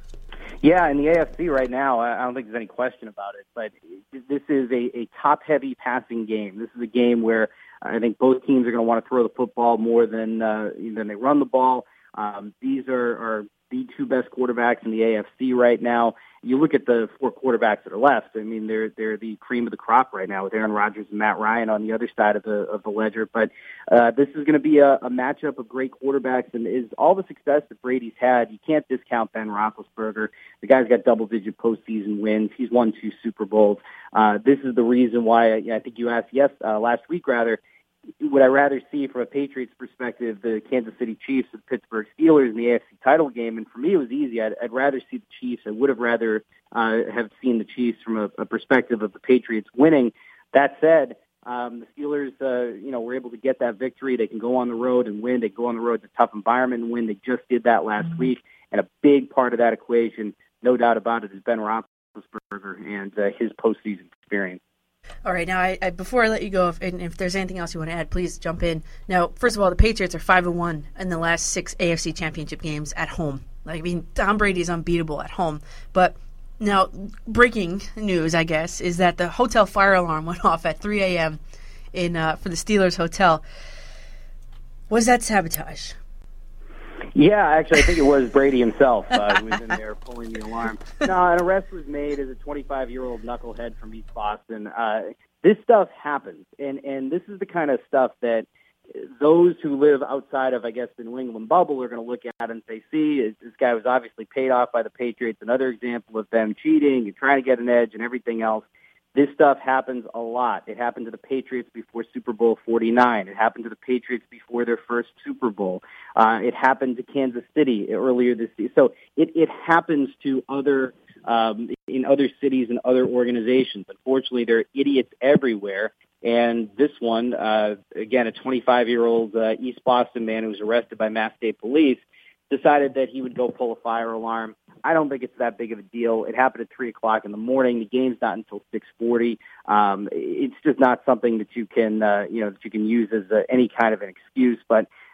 Yeah, in the A F C right now, I don't think there's any question about it, but this is a, a top-heavy passing game. This is a game where I think both teams are going to want to throw the football more than uh, than they run the ball. Um, these are, are the two best quarterbacks in the A F C right now. You look at the four quarterbacks that are left. I mean, they're they're the cream of the crop right now with Aaron Rodgers and Matt Ryan on the other side of the of the ledger. But uh, this is going to be a, a matchup of great quarterbacks, and is all the success that Brady's had. You can't discount Ben Roethlisberger. The guy's got double-digit postseason wins. He's won two Super Bowls. Uh, this is the reason why I, I think you asked yes uh, last week rather. Would I rather see, from a Patriots perspective, the Kansas City Chiefs and Pittsburgh Steelers in the A F C title game? And for me, it was easy. I'd, I'd rather see the Chiefs. I would have rather uh, have seen the Chiefs from a, a perspective of the Patriots winning. That said, um, the Steelers, uh, you know, were able to get that victory. They can go on the road and win. They go on the road to a tough environment and win. They just did that last mm-hmm. week. And a big part of that equation, no doubt about it, is Ben Roethlisberger and uh, his postseason experience. All right, now I, I, before I let you go, if, and if there's anything else you want to add, please jump in. Now, first of all, the Patriots are five and one in the last six A F C Championship games at home. Like, I mean, Tom Brady is unbeatable at home. But now, breaking news, I guess, is that the hotel fire alarm went off at three a.m. in uh, for the Steelers hotel. Was that sabotage? Yeah, actually, I think it was Brady himself uh, who was in there pulling the alarm. No, an arrest was made as a twenty-five-year-old knucklehead from East Boston. Uh, this stuff happens, and, and this is the kind of stuff that those who live outside of, I guess, the New England bubble are going to look at and say, see, this guy was obviously paid off by the Patriots, another example of them cheating and trying to get an edge and everything else. This stuff happens a lot. It happened to the Patriots before Super Bowl forty-nine. It happened to the Patriots before their first Super Bowl. Uh, it happened to Kansas City earlier this season. So it, it happens to other um, in other cities and other organizations. Unfortunately, there are idiots everywhere. And this one, uh, again, a twenty-five-year-old uh, East Boston man who was arrested by Mass State Police, decided that he would go pull a fire alarm. I don't think it's that big of a deal. It happened at three o'clock in the morning. The game's not until six forty. Um, it's just not something that you can, uh, you know, that you can use as uh, any kind of an excuse. But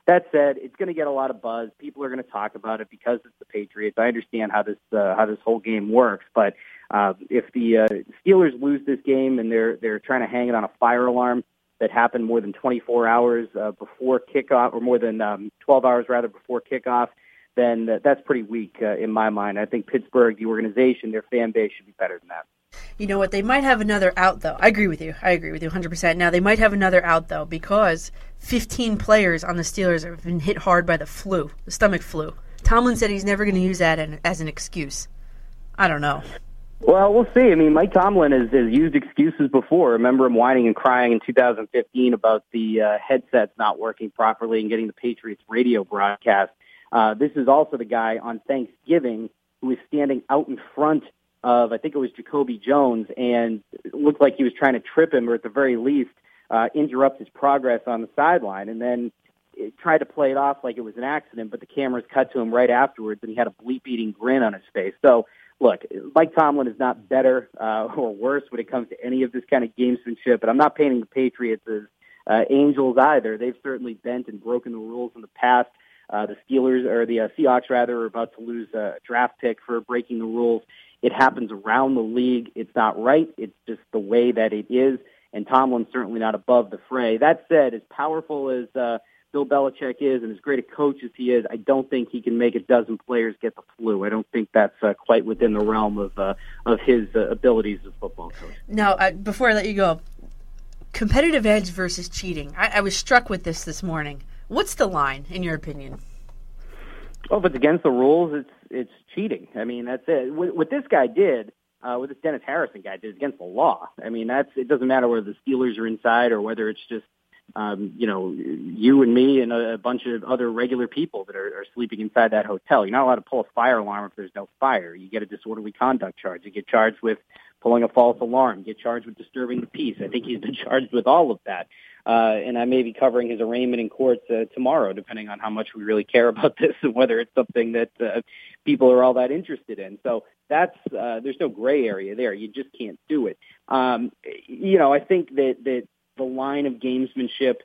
That said, it's going to get a lot of buzz. People are going to talk about it because it's the Patriots. I understand how this uh, how this whole game works, but uh, if the uh, Steelers lose this game and they're they're trying to hang it on a fire alarm that happened more than twenty-four hours uh, before kickoff, or more than um, twelve hours rather before kickoff, then uh, that's pretty weak uh, in my mind. I think Pittsburgh, the organization, their fan base should be better than that. You know what? They might have another out, though. I agree with you. I agree with you one hundred percent. Now, they might have another out, though, because fifteen players on the Steelers have been hit hard by the flu, the stomach flu. Tomlin said he's never going to use that as an excuse. I don't know. Well, we'll see. I mean, Mike Tomlin has, has used excuses before. Remember him whining and crying in two thousand fifteen about the uh, headsets not working properly and getting the Patriots radio broadcast. Uh, this is also the guy on Thanksgiving who was standing out in front of, I think it was Jacoby Jones, and it looked like he was trying to trip him, or at the very least, uh, interrupt his progress on the sideline, and then it tried to play it off like it was an accident, but the cameras cut to him right afterwards, and he had a bleep-eating grin on his face. So, look, Mike Tomlin is not better uh, or worse when it comes to any of this kind of gamesmanship, but I'm not painting the Patriots as uh, angels either. They've certainly bent and broken the rules in the past. Uh, the Steelers, or the uh, Seahawks, rather, are about to lose a draft pick for breaking the rules. It happens around the league. It's not right. It's just the way that it is, and Tomlin's certainly not above the fray. That said, as powerful as uh, Bill Belichick is and as great a coach as he is, I don't think he can make a dozen players get the flu. I don't think that's uh, quite within the realm of uh, of his uh, abilities as a football coach. Now, uh, before I let you go, competitive edge versus cheating. I, I was struck with this this morning. What's the line, in your opinion? Well, if it's against the rules, it's it's cheating. I mean, that's it. What, what this guy did, uh, what this Dennis Harrison guy did, is against the law. I mean, that's it. Doesn't matter whether the Steelers are inside or whether it's just um, you know you and me and a, a bunch of other regular people that are, are sleeping inside that hotel. You're not allowed to pull a fire alarm if there's no fire. You get a disorderly conduct charge. You get charged with pulling a false alarm. You get charged with disturbing the peace. I think he's been charged with all of that. Uh, and I may be covering his arraignment in court uh, tomorrow, depending on how much we really care about this and whether it's something that uh, people are all that interested in. So that's uh, there's no gray area there. You just can't do it. Um, you know, I think that, that the line of gamesmanship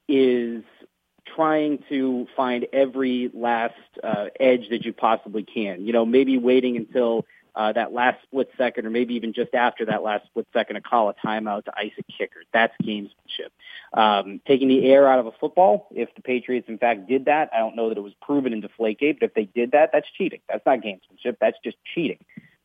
is trying to find every last uh, edge that you possibly can. You know, maybe waiting until Uh, that last split second, or maybe even just after that last split second, to call a timeout to ice a kicker. That's gamesmanship. Um, taking the air out of a football, if the Patriots in fact did that, I don't know that it was proven in Deflategate, but if they did that, that's cheating. That's not gamesmanship. That's just cheating.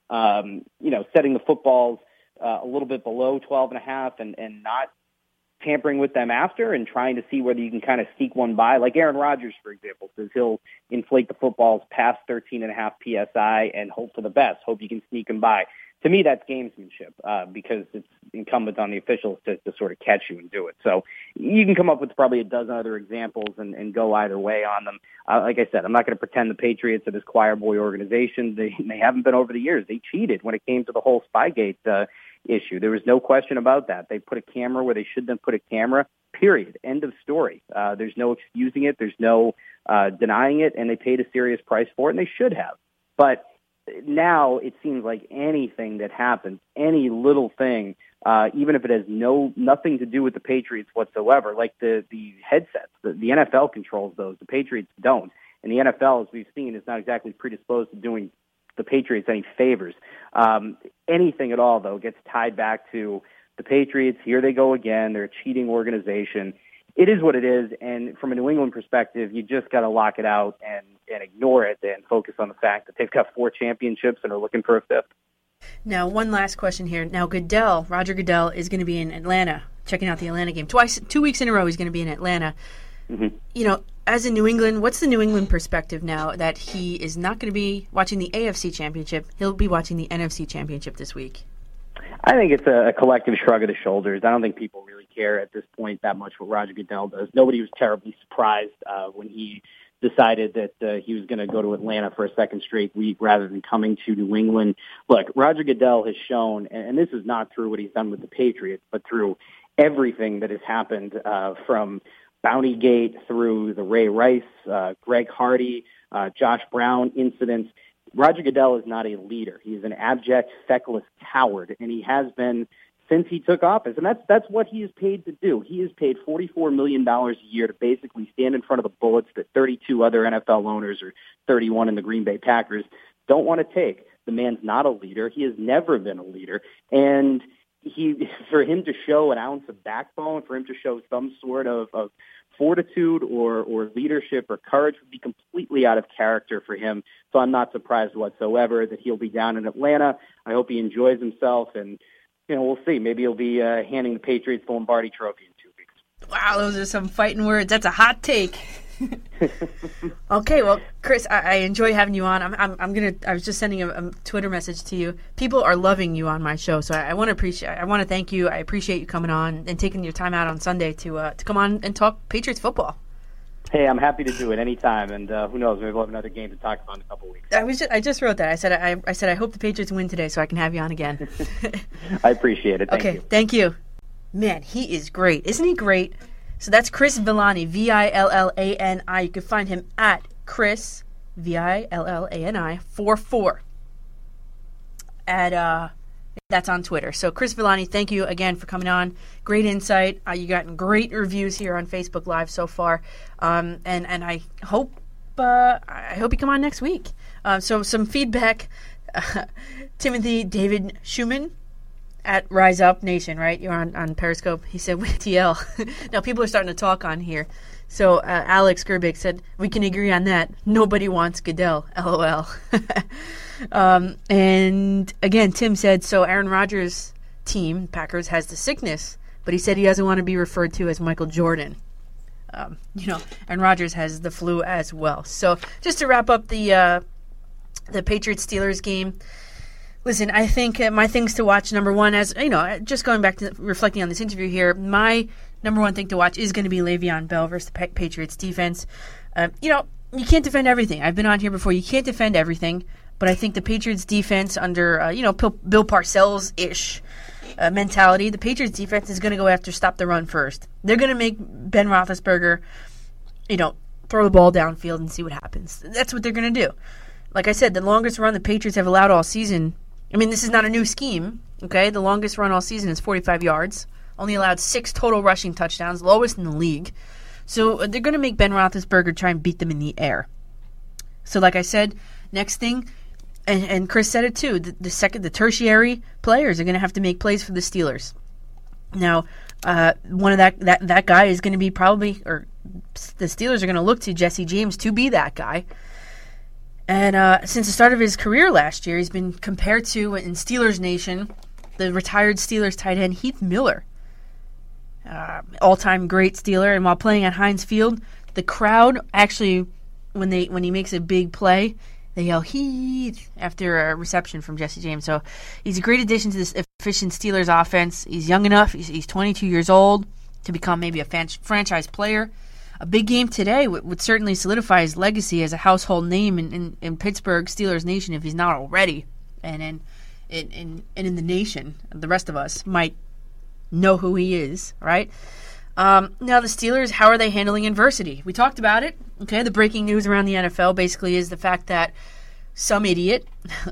Um, you know, setting the footballs uh, a little bit below twelve and a half and, and not tampering with them after and trying to see whether you can kind of sneak one by. Like Aaron Rodgers, for example, says he'll inflate the footballs past thirteen and a half P S I and hope for the best, hope you can sneak them by. To me, that's gamesmanship uh, because it's incumbent on the officials to, to sort of catch you and do it. So you can come up with probably a dozen other examples and, and go either way on them. Uh, like I said, I'm not going to pretend the Patriots are this choir boy organization. They, they haven't been over the years. They cheated when it came to the whole Spygate uh, issue. There was no question about that. They put a camera where they shouldn't have put a camera, period. End of story. Uh, there's no excusing it. There's no uh, denying it, and they paid a serious price for it, and they should have. But now it seems like anything that happens, any little thing, uh, even if it has no nothing to do with the Patriots whatsoever, like the, the headsets, the, the N F L controls those. The Patriots don't. And the N F L, as we've seen, is not exactly predisposed to doing the Patriots any favors. Um, anything at all, though, gets tied back to the Patriots. Here they go again. They're a cheating organization. It is what it is, and from a New England perspective, you just got to lock it out and, and ignore it and focus on the fact that they've got four championships and are looking for a fifth. Now, one last question here. Now, Goodell, Roger Goodell, is going to be in Atlanta, checking out the Atlanta game. Twice, two weeks in a row, he's going to be in Atlanta. Mm-hmm. You know, as in New England, what's the New England perspective now that he is not going to be watching the A F C Championship? He'll be watching the N F C Championship this week. I think it's a, a collective shrug of the shoulders. I don't think people really care at this point that much what Roger Goodell does. Nobody was terribly surprised uh, when he decided that uh, he was going to go to Atlanta for a second straight week rather than coming to New England. Look, Roger Goodell has shown, and, and this is not through what he's done with the Patriots, but through everything that has happened uh, from Bountygate through the Ray Rice, uh, Greg Hardy, uh, Josh Brown incidents. Roger Goodell is not a leader. He's an abject, feckless coward, and he has been since he took office. And that's that's what he is paid to do. He is paid forty-four million dollars a year to basically stand in front of the bullets that thirty-two other N F L owners or thirty-one in the Green Bay Packers don't want to take. The man's not a leader. He has never been a leader. And he, for him to show an ounce of backbone, for him to show some sort of, of fortitude or, or leadership or courage would be completely out of character for him. So I'm not surprised whatsoever that he'll be down in Atlanta. I hope he enjoys himself, and you know, we'll see. Maybe he'll be uh, handing the Patriots the Lombardi Trophy in two weeks. Wow, those are some fighting words. That's a hot take. Okay, well, Chris, I, I enjoy having you on. I'm, I'm, I'm gonna. I was just sending a, a Twitter message to you. People are loving you on my show, so I, I want to appreciate. I want to thank you. I appreciate you coming on and taking your time out on Sunday to uh, to come on and talk Patriots football. Hey, I'm happy to do it anytime, and uh, who knows, maybe we'll have another game to talk about in a couple weeks. I was. Just, I just wrote that. I said. I, I said. I hope the Patriots win today, so I can have you on again. I appreciate it. Thank okay, you. thank you. Man, he is great, isn't he? Great. So that's Chris Villani, V I L L A N I. You can find him at Chris, V I L L A N I, four four. At, uh, that's on Twitter. So Chris Villani, thank you again for coming on. Great insight. Uh, you got great reviews here on Facebook Live so far. Um, and, and I hope uh, I hope you come on next week. Uh, so some feedback. Uh, Timothy David Schumann. At Rise Up Nation, right? You're on, on Periscope. He said, with T L. Now, people are starting to talk on here. So, uh, Alex Gerbic said, we can agree on that. Nobody wants Goodell. LOL. um, and, again, Tim said, so Aaron Rodgers' team, Packers, has the sickness, but he said he doesn't want to be referred to as Michael Jordan. Um, you know, Aaron Rodgers has the flu as well. So, just to wrap up the, uh, the Patriots-Steelers game, listen, I think uh, my things to watch, number one, as you know, just going back to reflecting on this interview here, my number one thing to watch is going to be Le'Veon Bell versus the Patriots defense. Uh, you know, you can't defend everything. I've been on here before. You can't defend everything, but I think the Patriots defense under, uh, you know, Bill Parcells-ish uh, mentality, the Patriots defense is going to go after stop the run first. They're going to make Ben Roethlisberger, you know, throw the ball downfield and see what happens. That's what they're going to do. Like I said, the longest run the Patriots have allowed all season, I mean, this is not a new scheme, okay? The longest run all season is forty-five yards. Only allowed six total rushing touchdowns, lowest in the league. So uh, they're going to make Ben Roethlisberger try and beat them in the air. So like I said, next thing, and, and Chris said it too, the, the second, the tertiary players are going to have to make plays for the Steelers. Now, uh, one of that, that, that guy is going to be probably, or the Steelers are going to look to Jesse James to be that guy. And uh, since the start of his career last year, he's been compared to, in Steelers Nation, the retired Steelers tight end Heath Miller. Uh, all-time great Steeler. And while playing at Heinz Field, the crowd actually, when they when he makes a big play, they yell, Heath, after a reception from Jesse James. So he's a great addition to this efficient Steelers offense. He's young enough. He's, he's twenty-two years old to become maybe a fan- franchise player. A big game today would, would certainly solidify his legacy as a household name in, in, in Pittsburgh Steelers Nation if he's not already. And in, in, in, and in the nation, the rest of us might know who he is, right? Um, now, the Steelers, how are they handling adversity? We talked about it. Okay, the breaking news around the N F L basically is the fact that some idiot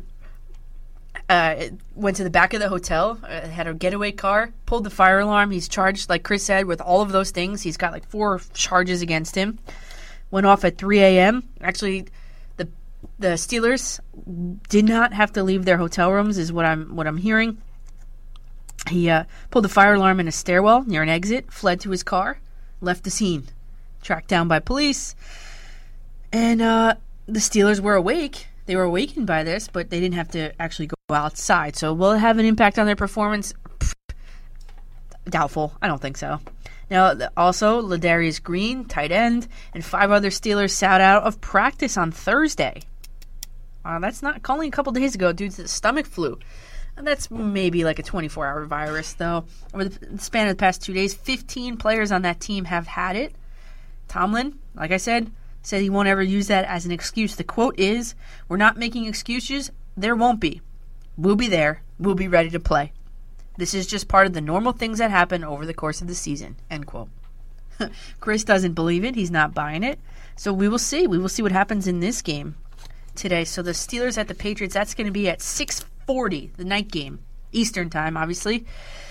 uh, went to the back of the hotel, uh, had a getaway car, pulled the fire alarm. He's charged, like Chris said, with all of those things. He's got like four charges against him. Went off at three a.m. Actually, the the Steelers did not have to leave their hotel rooms, is what I'm what I'm hearing. He uh, pulled the fire alarm in a stairwell near an exit, fled to his car, left the scene, tracked down by police, and uh, the Steelers were awake. They were awakened by this, but they didn't have to actually go outside. So will it have an impact on their performance? Pfft, doubtful. I don't think so. Now, also, Ladarius Green, tight end, and five other Steelers sat out of practice on Thursday. Uh, that's not only a couple days ago due to the stomach flu. And that's maybe like a twenty-four hour virus, though. Over the span of the past two days, fifteen players on that team have had it. Tomlin, like I said, said he won't ever use that as an excuse. The quote is, we're not making excuses. There won't be. We'll be there. We'll be ready to play. This is just part of the normal things that happen over the course of the season, end quote. Chris doesn't believe it. He's not buying it. So we will see. We will see what happens in this game today. So the Steelers at the Patriots, that's going to be at six forty, the night game, Eastern time, obviously.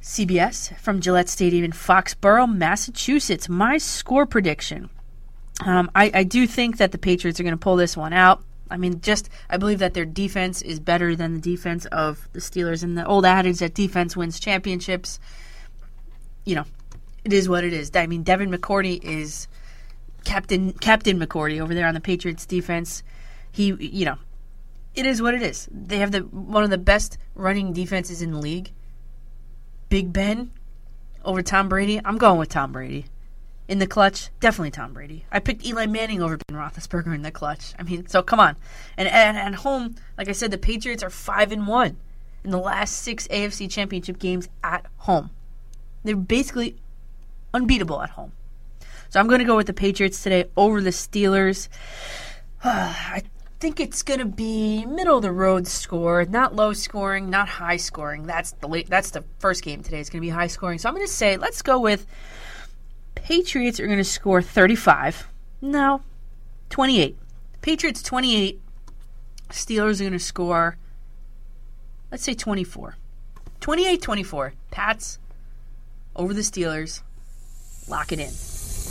C B S from Gillette Stadium in Foxborough, Massachusetts. My score prediction. Um, I, I do think that the Patriots are going to pull this one out. I mean, just I believe that their defense is better than the defense of the Steelers. And the old adage that defense wins championships, you know, it is what it is. I mean, Devin McCourty is Captain Captain McCourty over there on the Patriots defense. He, you know, it is what it is. They have the one of the best running defenses in the league. Big Ben over Tom Brady. I'm going with Tom Brady. In the clutch, definitely Tom Brady. I picked Eli Manning over Ben Roethlisberger in the clutch. I mean, so come on. And, and at home, like I said, the Patriots are five and one in the last six A F C Championship games at home. They're basically unbeatable at home. So I'm going to go with the Patriots today over the Steelers. I think it's going to be middle of the road score, not low scoring, not high scoring. That's the late, that's the first game today. It's going to be high scoring. So I'm going to say let's go with Patriots are going to score thirty-five. No, twenty-eight. Patriots twenty-eight. Steelers are going to score, let's say twenty-four. twenty-eight twenty-four. Pats over the Steelers. Lock it in.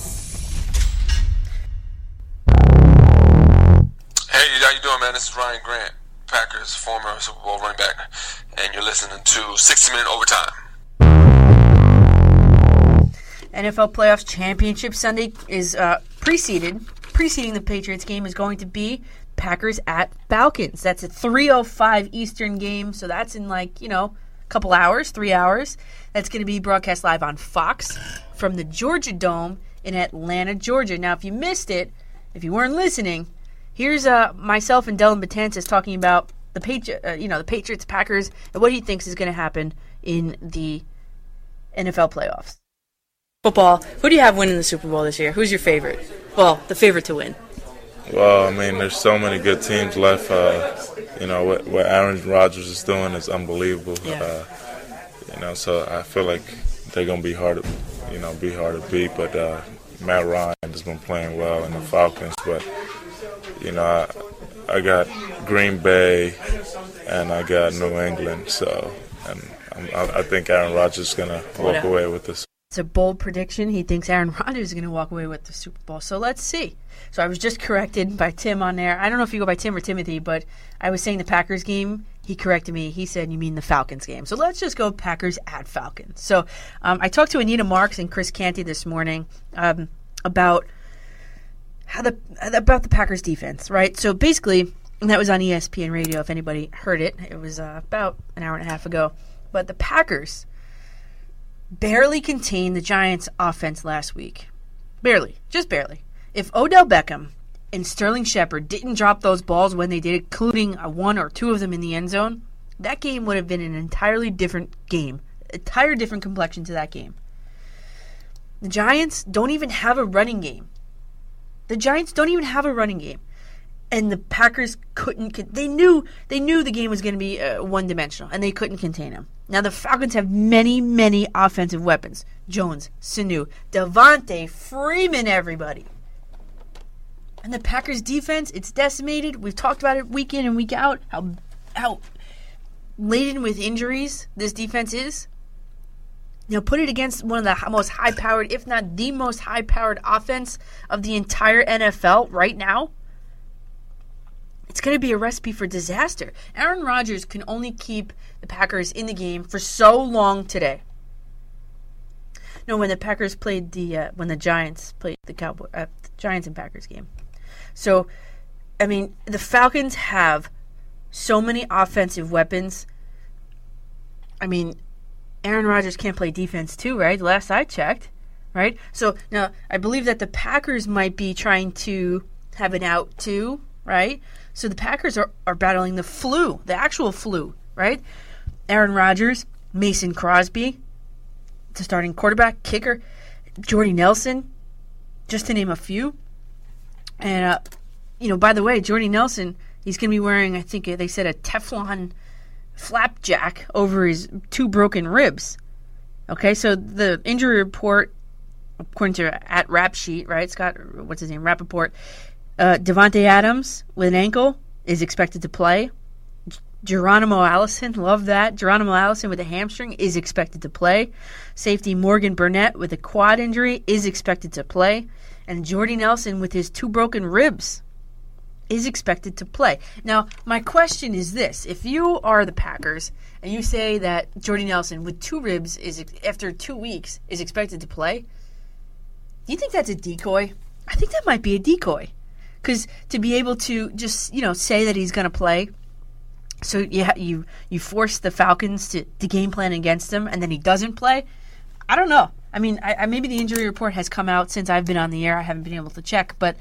Hey, how you doing, man? This is Ryan Grant, Packers former Super Bowl running back, and you're listening to sixty minute Overtime. N F L Playoffs Championship Sunday is uh, preceded. Preceding the Patriots game is going to be Packers at Falcons. That's a three oh five Eastern game, so that's in like, you know, a couple hours, three hours. That's going to be broadcast live on Fox from the Georgia Dome in Atlanta, Georgia. Now, if you missed it, if you weren't listening, here's uh, myself and Dylan Betances talking about the Patri- uh, you know, the Patriots, Packers, and what he thinks is going to happen in the N F L playoffs. Football. Who do you have winning the Super Bowl this year? Who's your favorite? Well, the favorite to win. Well, I mean, there's so many good teams left. Uh, you know, what, what Aaron Rodgers is doing is unbelievable. Yeah. Uh, you know, so I feel like they're going to be hard to, you know, be hard to beat. But uh, Matt Ryan has been playing well in the Falcons. But, you know, I, I got Green Bay and I got New England. So and I, I think Aaron Rodgers is going to walk away with this. It's a bold prediction. He thinks Aaron Rodgers is going to walk away with the Super Bowl. So let's see. So I was just corrected by Tim on there. I don't know if you go by Tim or Timothy, but I was saying the Packers game. He corrected me. He said, you mean the Falcons game. So let's just go Packers at Falcons. So um, I talked to Anita Marks and Chris Canty this morning um, about how the about the Packers defense, right? So basically, and that was on E S P N Radio if anybody heard it. It was uh, about an hour and a half ago. But the Packers barely contained the Giants' offense last week. Barely. Just barely. If Odell Beckham and Sterling Shepard didn't drop those balls when they did, including one or two of them in the end zone, that game would have been an entirely different game. Entire different complexion to that game. The Giants don't even have a running game. The Giants don't even have a running game. And the Packers couldn't. They knew they knew the game was going to be uh, one-dimensional, and they couldn't contain them. Now the Falcons have many, many offensive weapons: Jones, Sanu, Devontae Freeman, everybody. And the Packers' defense, it's decimated. We've talked about it week in and week out. How how laden with injuries this defense is. You know, put it against one of the most high-powered, if not the most high-powered offense of the entire N F L right now. It's going to be a recipe for disaster. Aaron Rodgers can only keep the Packers in the game for so long today. No, when the Packers played the uh, when the Giants played the Cowboy uh, the Giants and Packers game. So, I mean, the Falcons have so many offensive weapons. I mean, Aaron Rodgers can't play defense too, right? Last I checked, right? So now I believe that the Packers might be trying to have an out too, right? So the Packers are, are battling the flu, the actual flu, right? Aaron Rodgers, Mason Crosby, the starting quarterback, kicker, Jordy Nelson, just to name a few. And, uh, you know, by the way, Jordy Nelson, he's going to be wearing, I think they said, a Teflon flapjack over his two broken ribs. Okay, so the injury report, according to at Rap Sheet, right, Scott, what's his name, Rappaport, Uh, Devontae Adams with an ankle is expected to play. Geronimo Allison, love that. Geronimo Allison with a hamstring is expected to play. Safety Morgan Burnett with a quad injury is expected to play. And Jordy Nelson with his two broken ribs is expected to play. Now, my question is this. If you are the Packers and you say that Jordy Nelson with two ribs is after two weeks is expected to play, do you think that's a decoy? I think that might be a decoy. Because to be able to just, you know, say that he's going to play, so you ha- you you force the Falcons to, to game plan against him, and then he doesn't play. I don't know. I mean, I, I, maybe the injury report has come out since I've been on the air. I haven't been able to check, but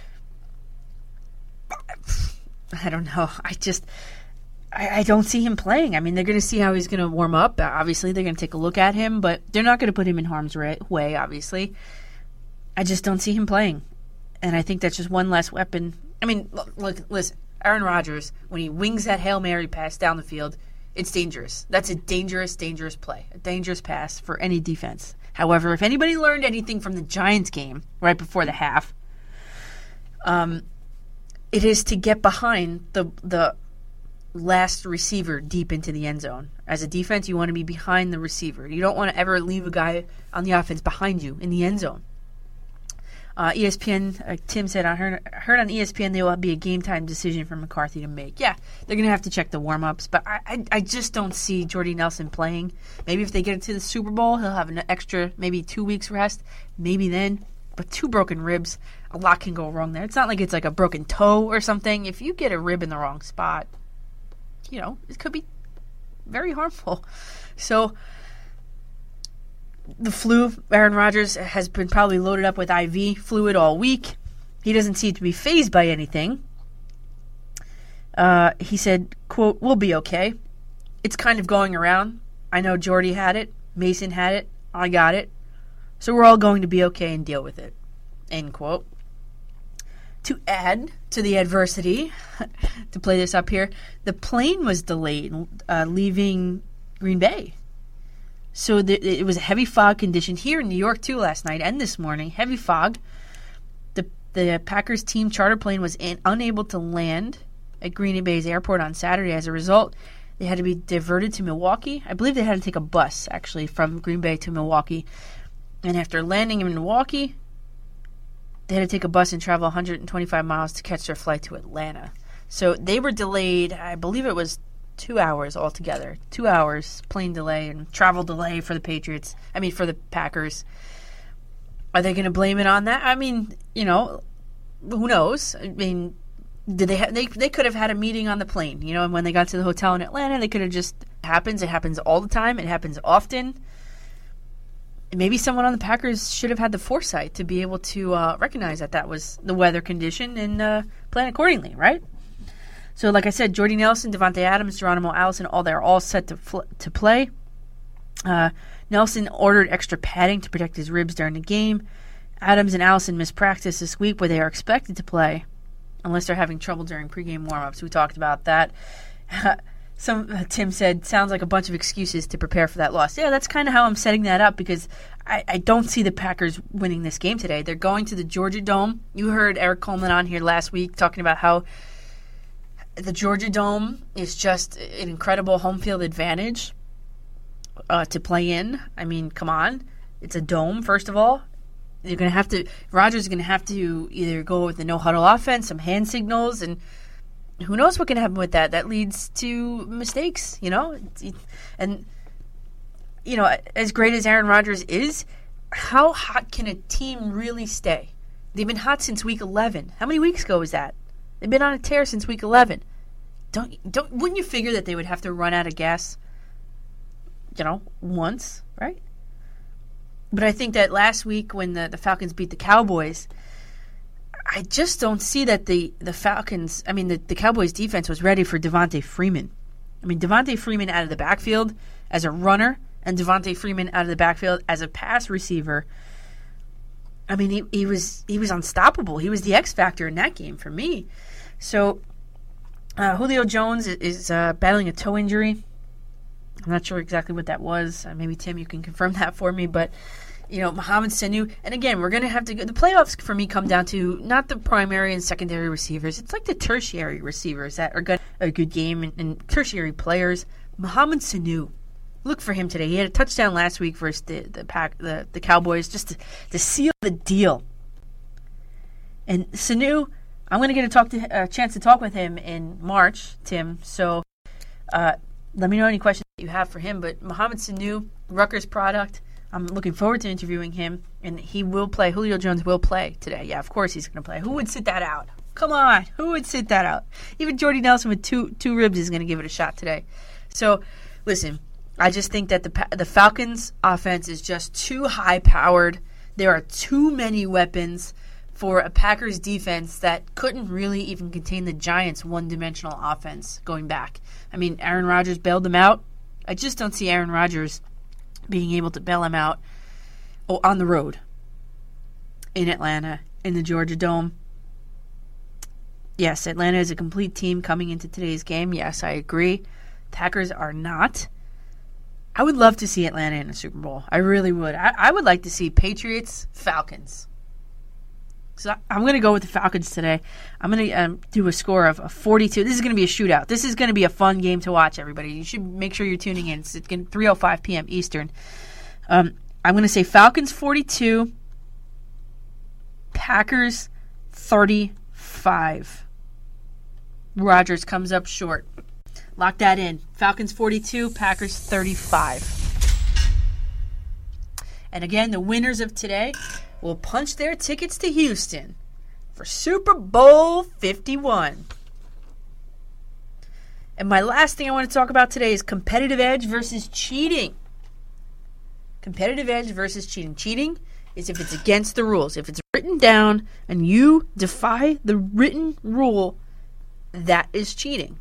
I don't know. I just I, I don't see him playing. I mean, they're going to see how he's going to warm up. Obviously, they're going to take a look at him, but they're not going to put him in harm's way. Obviously, I just don't see him playing, and I think that's just one less weapon. I mean, look, look listen. Aaron Rodgers, when he wings that Hail Mary pass down the field, it's dangerous. That's a dangerous, dangerous play. A dangerous pass for any defense. However, if anybody learned anything from the Giants game right before the half, um, it is to get behind the the last receiver deep into the end zone. As a defense, you want to be behind the receiver. You don't want to ever leave a guy on the offense behind you in the end zone. Uh, E S P N, uh, Tim said, I heard, heard on E S P N there will be a game-time decision for McCarthy to make. Yeah, they're going to have to check the warm-ups, but I, I I just don't see Jordy Nelson playing. Maybe if they get into the Super Bowl, he'll have an extra maybe two weeks rest, maybe then. But two broken ribs, a lot can go wrong there. It's not like it's like a broken toe or something. If you get a rib in the wrong spot, you know, it could be very harmful. So the flu, Aaron Rodgers has been probably loaded up with I V fluid all week. He doesn't seem to be fazed by anything. Uh, he said, quote, "We'll be okay. It's kind of going around. I know Jordy had it. Mason had it. I got it. So we're all going to be okay and deal with it." End quote. To add to the adversity, to play this up here, the plane was delayed uh, leaving Green Bay. So the, it was a heavy fog condition here in New York, too, last night and this morning. Heavy fog. The the Packers team charter plane was in, unable to land at Green Bay's airport on Saturday. As a result, they had to be diverted to Milwaukee. I believe they had to take a bus, actually, from Green Bay to Milwaukee. And after landing in Milwaukee, they had to take a bus and travel one hundred twenty-five miles to catch their flight to Atlanta. So they were delayed, I believe it was two hours altogether. Two hours plane delay and travel delay for the Patriots. I mean, for the Packers. Are they going to blame it on that? I mean, you know, who knows? I mean, did they ha- they they could have had a meeting on the plane, you know, and when they got to the hotel in Atlanta, they could have just it happens. It happens all the time. It happens often. Maybe someone on the Packers should have had the foresight to be able to uh, recognize that that was the weather condition and uh, plan accordingly, right? So, like I said, Jordy Nelson, Devontae Adams, Geronimo Allison, all they're all set to fl- to play. Uh, Nelson ordered extra padding to protect his ribs during the game. Adams and Allison missed practice this week, but they are expected to play unless they're having trouble during pregame warmups. We talked about that. Some uh, Tim said, sounds like a bunch of excuses to prepare for that loss. Yeah, that's kind of how I'm setting that up because I, I don't see the Packers winning this game today. They're going to the Georgia Dome. You heard Eric Coleman on here last week talking about how the Georgia Dome is just an incredible home field advantage uh, to play in. I mean, come on. It's a dome, first of all. You're going to have to, Rodgers is going to have to either go with the no-huddle offense, some hand signals, and who knows what can happen with that. That leads to mistakes, you know? And, you know, as great as Aaron Rodgers is, how hot can a team really stay? They've been hot since week eleven. How many weeks ago was that? They've been on a tear since week eleven. Don't don't wouldn't you figure that they would have to run out of gas, you know, once, right? But I think that last week when the, the Falcons beat the Cowboys, I just don't see that the, the Falcons, I mean, the, the Cowboys defense was ready for Devontae Freeman. I mean, Devontae Freeman out of the backfield as a runner and Devontae Freeman out of the backfield as a pass receiver. I mean, he, he was he was unstoppable. He was the X factor in that game for me. So, uh, Julio Jones is, is uh, battling a toe injury. I'm not sure exactly what that was. Uh, maybe, Tim, you can confirm that for me. But, you know, Mohamed Sanu. And, again, we're going to have to go. The playoffs, for me, come down to not the primary and secondary receivers. It's like the tertiary receivers that are going a good game, and, and tertiary players. Mohamed Sanu, look for him today. He had a touchdown last week versus the the pack the, the Cowboys just to, to seal the deal. And Sanu, I'm going to get a talk to a chance to talk with him in March, Tim. So uh, let me know any questions that you have for him. But Mohamed Sanu, Rutgers product. I'm looking forward to interviewing him, and he will play. Julio Jones will play today. Yeah, of course he's going to play. Who would sit that out? Come on, who would sit that out? Even Jordy Nelson with two two ribs is going to give it a shot today. So, listen, I just think that the the Falcons' offense is just too high-powered. There are too many weapons for a Packers defense that couldn't really even contain the Giants' one-dimensional offense going back. I mean, Aaron Rodgers bailed them out. I just don't see Aaron Rodgers being able to bail him out on the road in Atlanta, in the Georgia Dome. Yes, Atlanta is a complete team coming into today's game. Yes, I agree. Packers are not. I would love to see Atlanta in a Super Bowl. I really would. I, I would like to see Patriots, Falcons. So I'm going to go with the Falcons today. I'm going to um, do a score of a forty-two. This is going to be a shootout. This is going to be a fun game to watch, everybody. You should make sure you're tuning in. It's three oh five p.m. Eastern. Um, I'm going to say Falcons forty-two, Packers thirty-five. Rodgers comes up short. Lock that in. Falcons forty-two, Packers thirty-five. And again, the winners of today will punch their tickets to Houston for Super Bowl fifty-one. And my last thing I want to talk about today is competitive edge versus cheating. Competitive edge versus cheating. Cheating is if it's against the rules. If it's written down and you defy the written rule, that is cheating.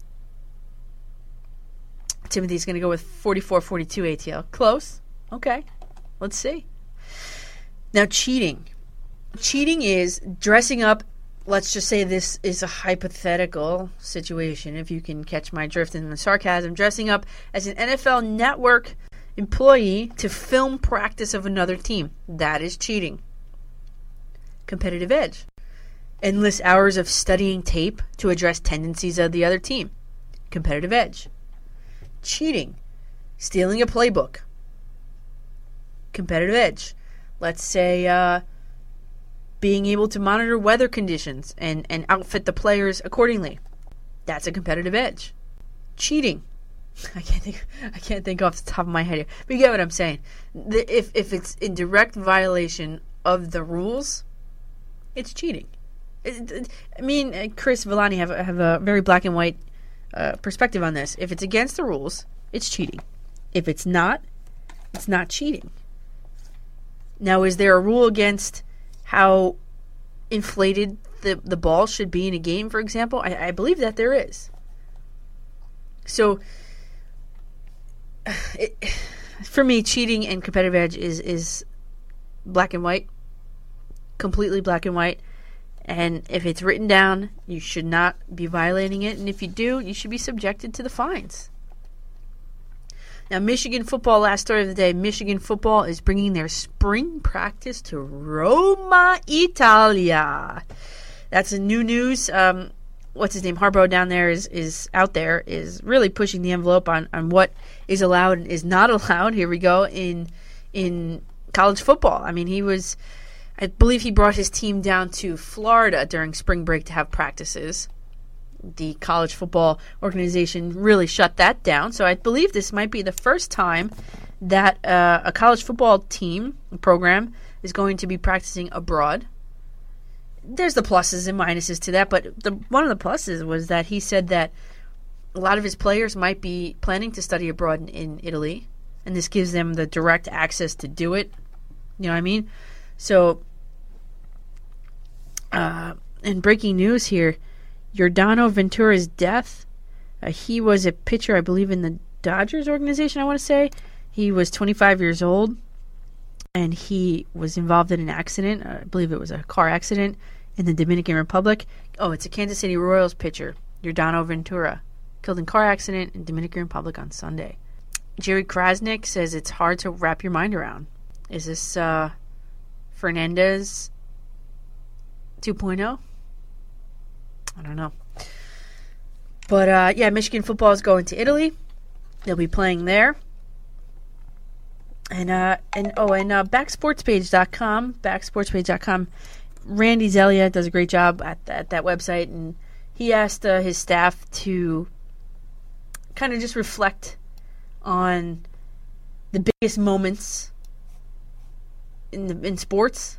Timothy's going to go with forty-four forty-two A T L. Close. Okay. Let's see. Now, cheating. Cheating is dressing up. Let's just say this is a hypothetical situation, if you can catch my drift in the sarcasm. Dressing up as an N F L Network employee to film practice of another team. That is cheating. Competitive edge. Endless hours of studying tape to address tendencies of the other team. Competitive edge. Cheating. Stealing a playbook. Competitive edge. Let's say uh, being able to monitor weather conditions and, and outfit the players accordingly. That's a competitive edge. Cheating. I can't think. I can't think off the top of my head here, but you get what I'm saying. The, if if it's in direct violation of the rules, it's cheating. It, it, I mean, Chris Villani have have a very black and white uh, perspective on this. If it's against the rules, it's cheating. If it's not, it's not cheating. Now, is there a rule against how inflated the, the ball should be in a game, for example? I, I believe that there is. So, it, for me, cheating and competitive edge is, is black and white. Completely black and white. And if it's written down, you should not be violating it. And if you do, you should be subjected to the fines. Now, Michigan football, last story of the day. Michigan football is bringing their spring practice to Roma, Italia. That's a new news. Um, what's his name? Harbaugh down there is, is out there, is really pushing the envelope on, on what is allowed and is not allowed. Here we go in in college football. I mean, he was, I believe he brought his team down to Florida during spring break to have practices. The college football organization really shut that down. So I believe this might be the first time that uh, a college football team program is going to be practicing abroad. There's the pluses and minuses to that, but the, one of the pluses was that he said that a lot of his players might be planning to study abroad in, in Italy, and this gives them the direct access to do it. You know what I mean? So, uh, in breaking news here, Giordano Ventura's death. Uh, he was a pitcher, I believe, in the Dodgers organization, I want to say. He was twenty-five years old, and he was involved in an accident. Uh, I believe it was a car accident in the Dominican Republic. Oh, it's a Kansas City Royals pitcher, Giordano Ventura, killed in car accident in Dominican Republic on Sunday. Jerry Krasnick says it's hard to wrap your mind around. Is this uh, Fernandez two point oh? I don't know. But, uh, yeah, Michigan football is going to Italy. They'll be playing there. And, uh, and oh, and uh, backsportspage dot com, backsportspage dot com, Randy Zelia does a great job at, th- at that website, and he asked uh, his staff to kind of just reflect on the biggest moments in the, in sports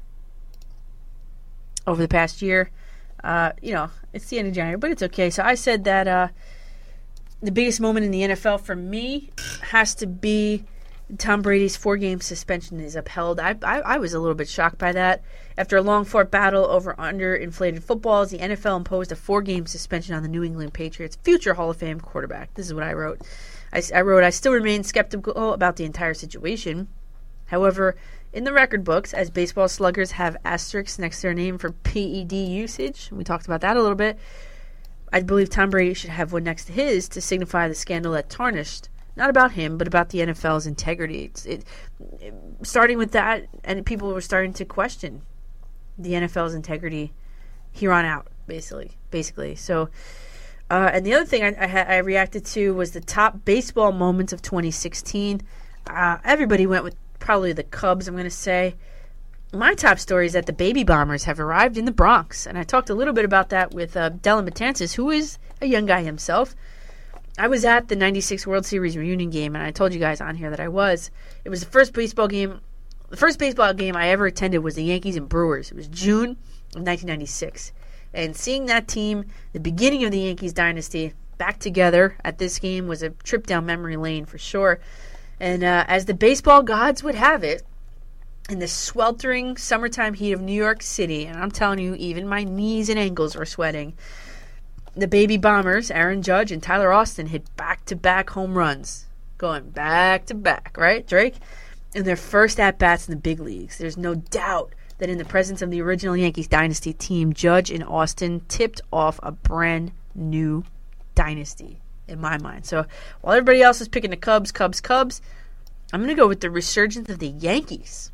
over the past year. Uh, you know, it's the end of January, but it's okay. So I said that uh, the biggest moment in the N F L for me has to be Tom Brady's four-game suspension is upheld. I, I I was a little bit shocked by that. After a long-fought battle over under-inflated footballs, the N F L imposed a four-game suspension on the New England Patriots' future Hall of Fame quarterback. This is what I wrote. I, I wrote, I still remain skeptical about the entire situation. However, in the record books, as baseball sluggers have asterisks next to their name for P E D usage, we talked about that a little bit, I believe Tom Brady should have one next to his to signify the scandal that tarnished not about him, but about the N F L's integrity. It's, it, it, starting with that, and people were starting to question the N F L's integrity here on out, basically. Basically, so. Uh, and the other thing I, I, I reacted to was the top baseball moments of twenty sixteen. Uh, everybody went with probably the Cubs, I'm going to say. My top story is that the Baby Bombers have arrived in the Bronx, and I talked a little bit about that with uh, Dylan Matanzas, who is a young guy himself. I was at the ninety-six World Series reunion game, and I told you guys on here that I was. It was the first baseball game. The first baseball game I ever attended was the Yankees and Brewers. It was June of nineteen ninety-six. And seeing that team, the beginning of the Yankees dynasty, back together at this game was a trip down memory lane for sure. And uh, as the baseball gods would have it, in the sweltering summertime heat of New York City, and I'm telling you, even my knees and ankles were sweating, the Baby Bombers, Aaron Judge and Tyler Austin, hit back-to-back home runs. Going back-to-back, right, Drake? In their first at-bats in the big leagues. There's no doubt that in the presence of the original Yankees dynasty team, Judge and Austin tipped off a brand new dynasty, in my mind. So while everybody else is picking the Cubs, Cubs, Cubs, I'm going to go with the resurgence of the Yankees.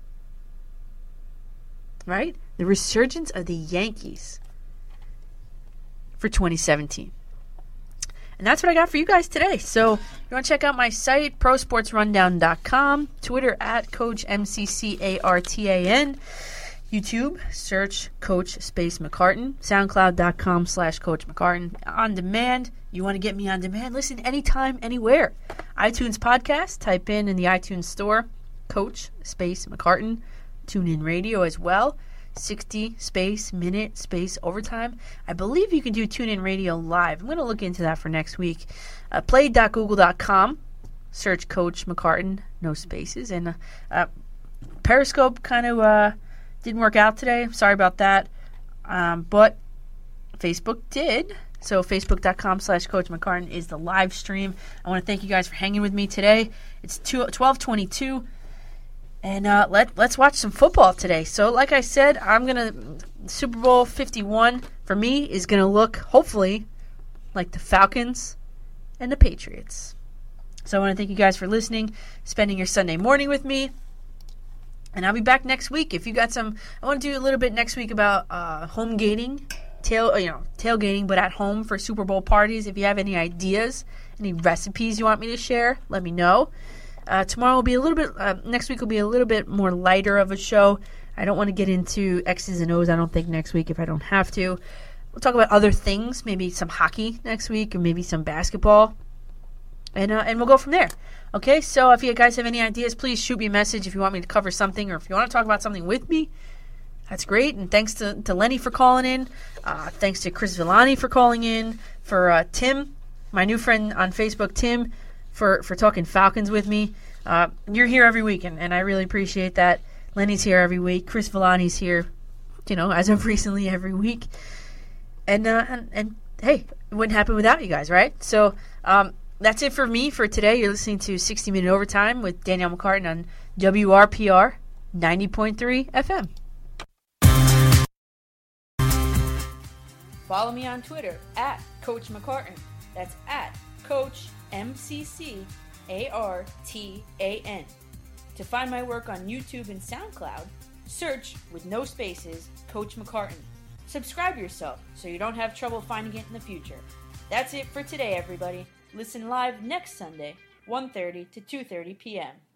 Right? The resurgence of the Yankees for twenty seventeen. And that's what I got for you guys today. So if you want to check out my site, pro sports rundown dot com, Twitter at Coach M C C A R T A N, YouTube, search Coach Space McCartan, soundcloud.com slash Coach McCartan. On demand, you want to get me on demand, listen anytime, anywhere. iTunes podcast, type in in the iTunes store, Coach Space McCartan. Tune in radio as well. sixty space minute space overtime. I believe you can do TuneIn Radio live. I'm going to look into that for next week. Uh, play dot google dot com. Search Coach McCartan, no spaces. And uh, uh, Periscope kind of uh, didn't work out today. Sorry about that. Um, but Facebook did. So facebook.com slash Coach McCartan is the live stream. I want to thank you guys for hanging with me today. It's twelve twenty-two. And uh, let, let's watch some football today. So, like I said, I'm going to Super Bowl fifty-one, for me, is going to look, hopefully, like the Falcons and the Patriots. So, I want to thank you guys for listening, spending your Sunday morning with me. And I'll be back next week. If you got some, I want to do a little bit next week about uh, home gating, tail, you know, tailgating, but at home for Super Bowl parties. If you have any ideas, any recipes you want me to share, let me know. Uh, tomorrow will be a little bit, uh, next week will be a little bit more lighter of a show. I don't want to get into X's and O's, I don't think, next week if I don't have to. We'll talk about other things, maybe some hockey next week or maybe some basketball. And uh, and we'll go from there. Okay, so if you guys have any ideas, please shoot me a message if you want me to cover something or if you want to talk about something with me. That's great. And thanks to, to Lenny for calling in. Uh, thanks to Chris Villani for calling in. For uh, Tim, my new friend on Facebook, Tim, for, for talking Falcons with me. Uh, you're here every week, and, and I really appreciate that. Lenny's here every week. Chris Villani's here, you know, as of recently every week. And, uh, and, and hey, it wouldn't happen without you guys, right? So um, that's it for me for today. You're listening to sixty minute Overtime with Danielle McCartan on W R P R ninety point three F M. Follow me on Twitter at Coach McCartan. That's at Coach M C C A R T A N. To find my work on YouTube and SoundCloud, search with no spaces Coach McCartan. Subscribe yourself so you don't have trouble finding it in the future. That's it for today, everybody. Listen live next Sunday, one thirty to two thirty p.m.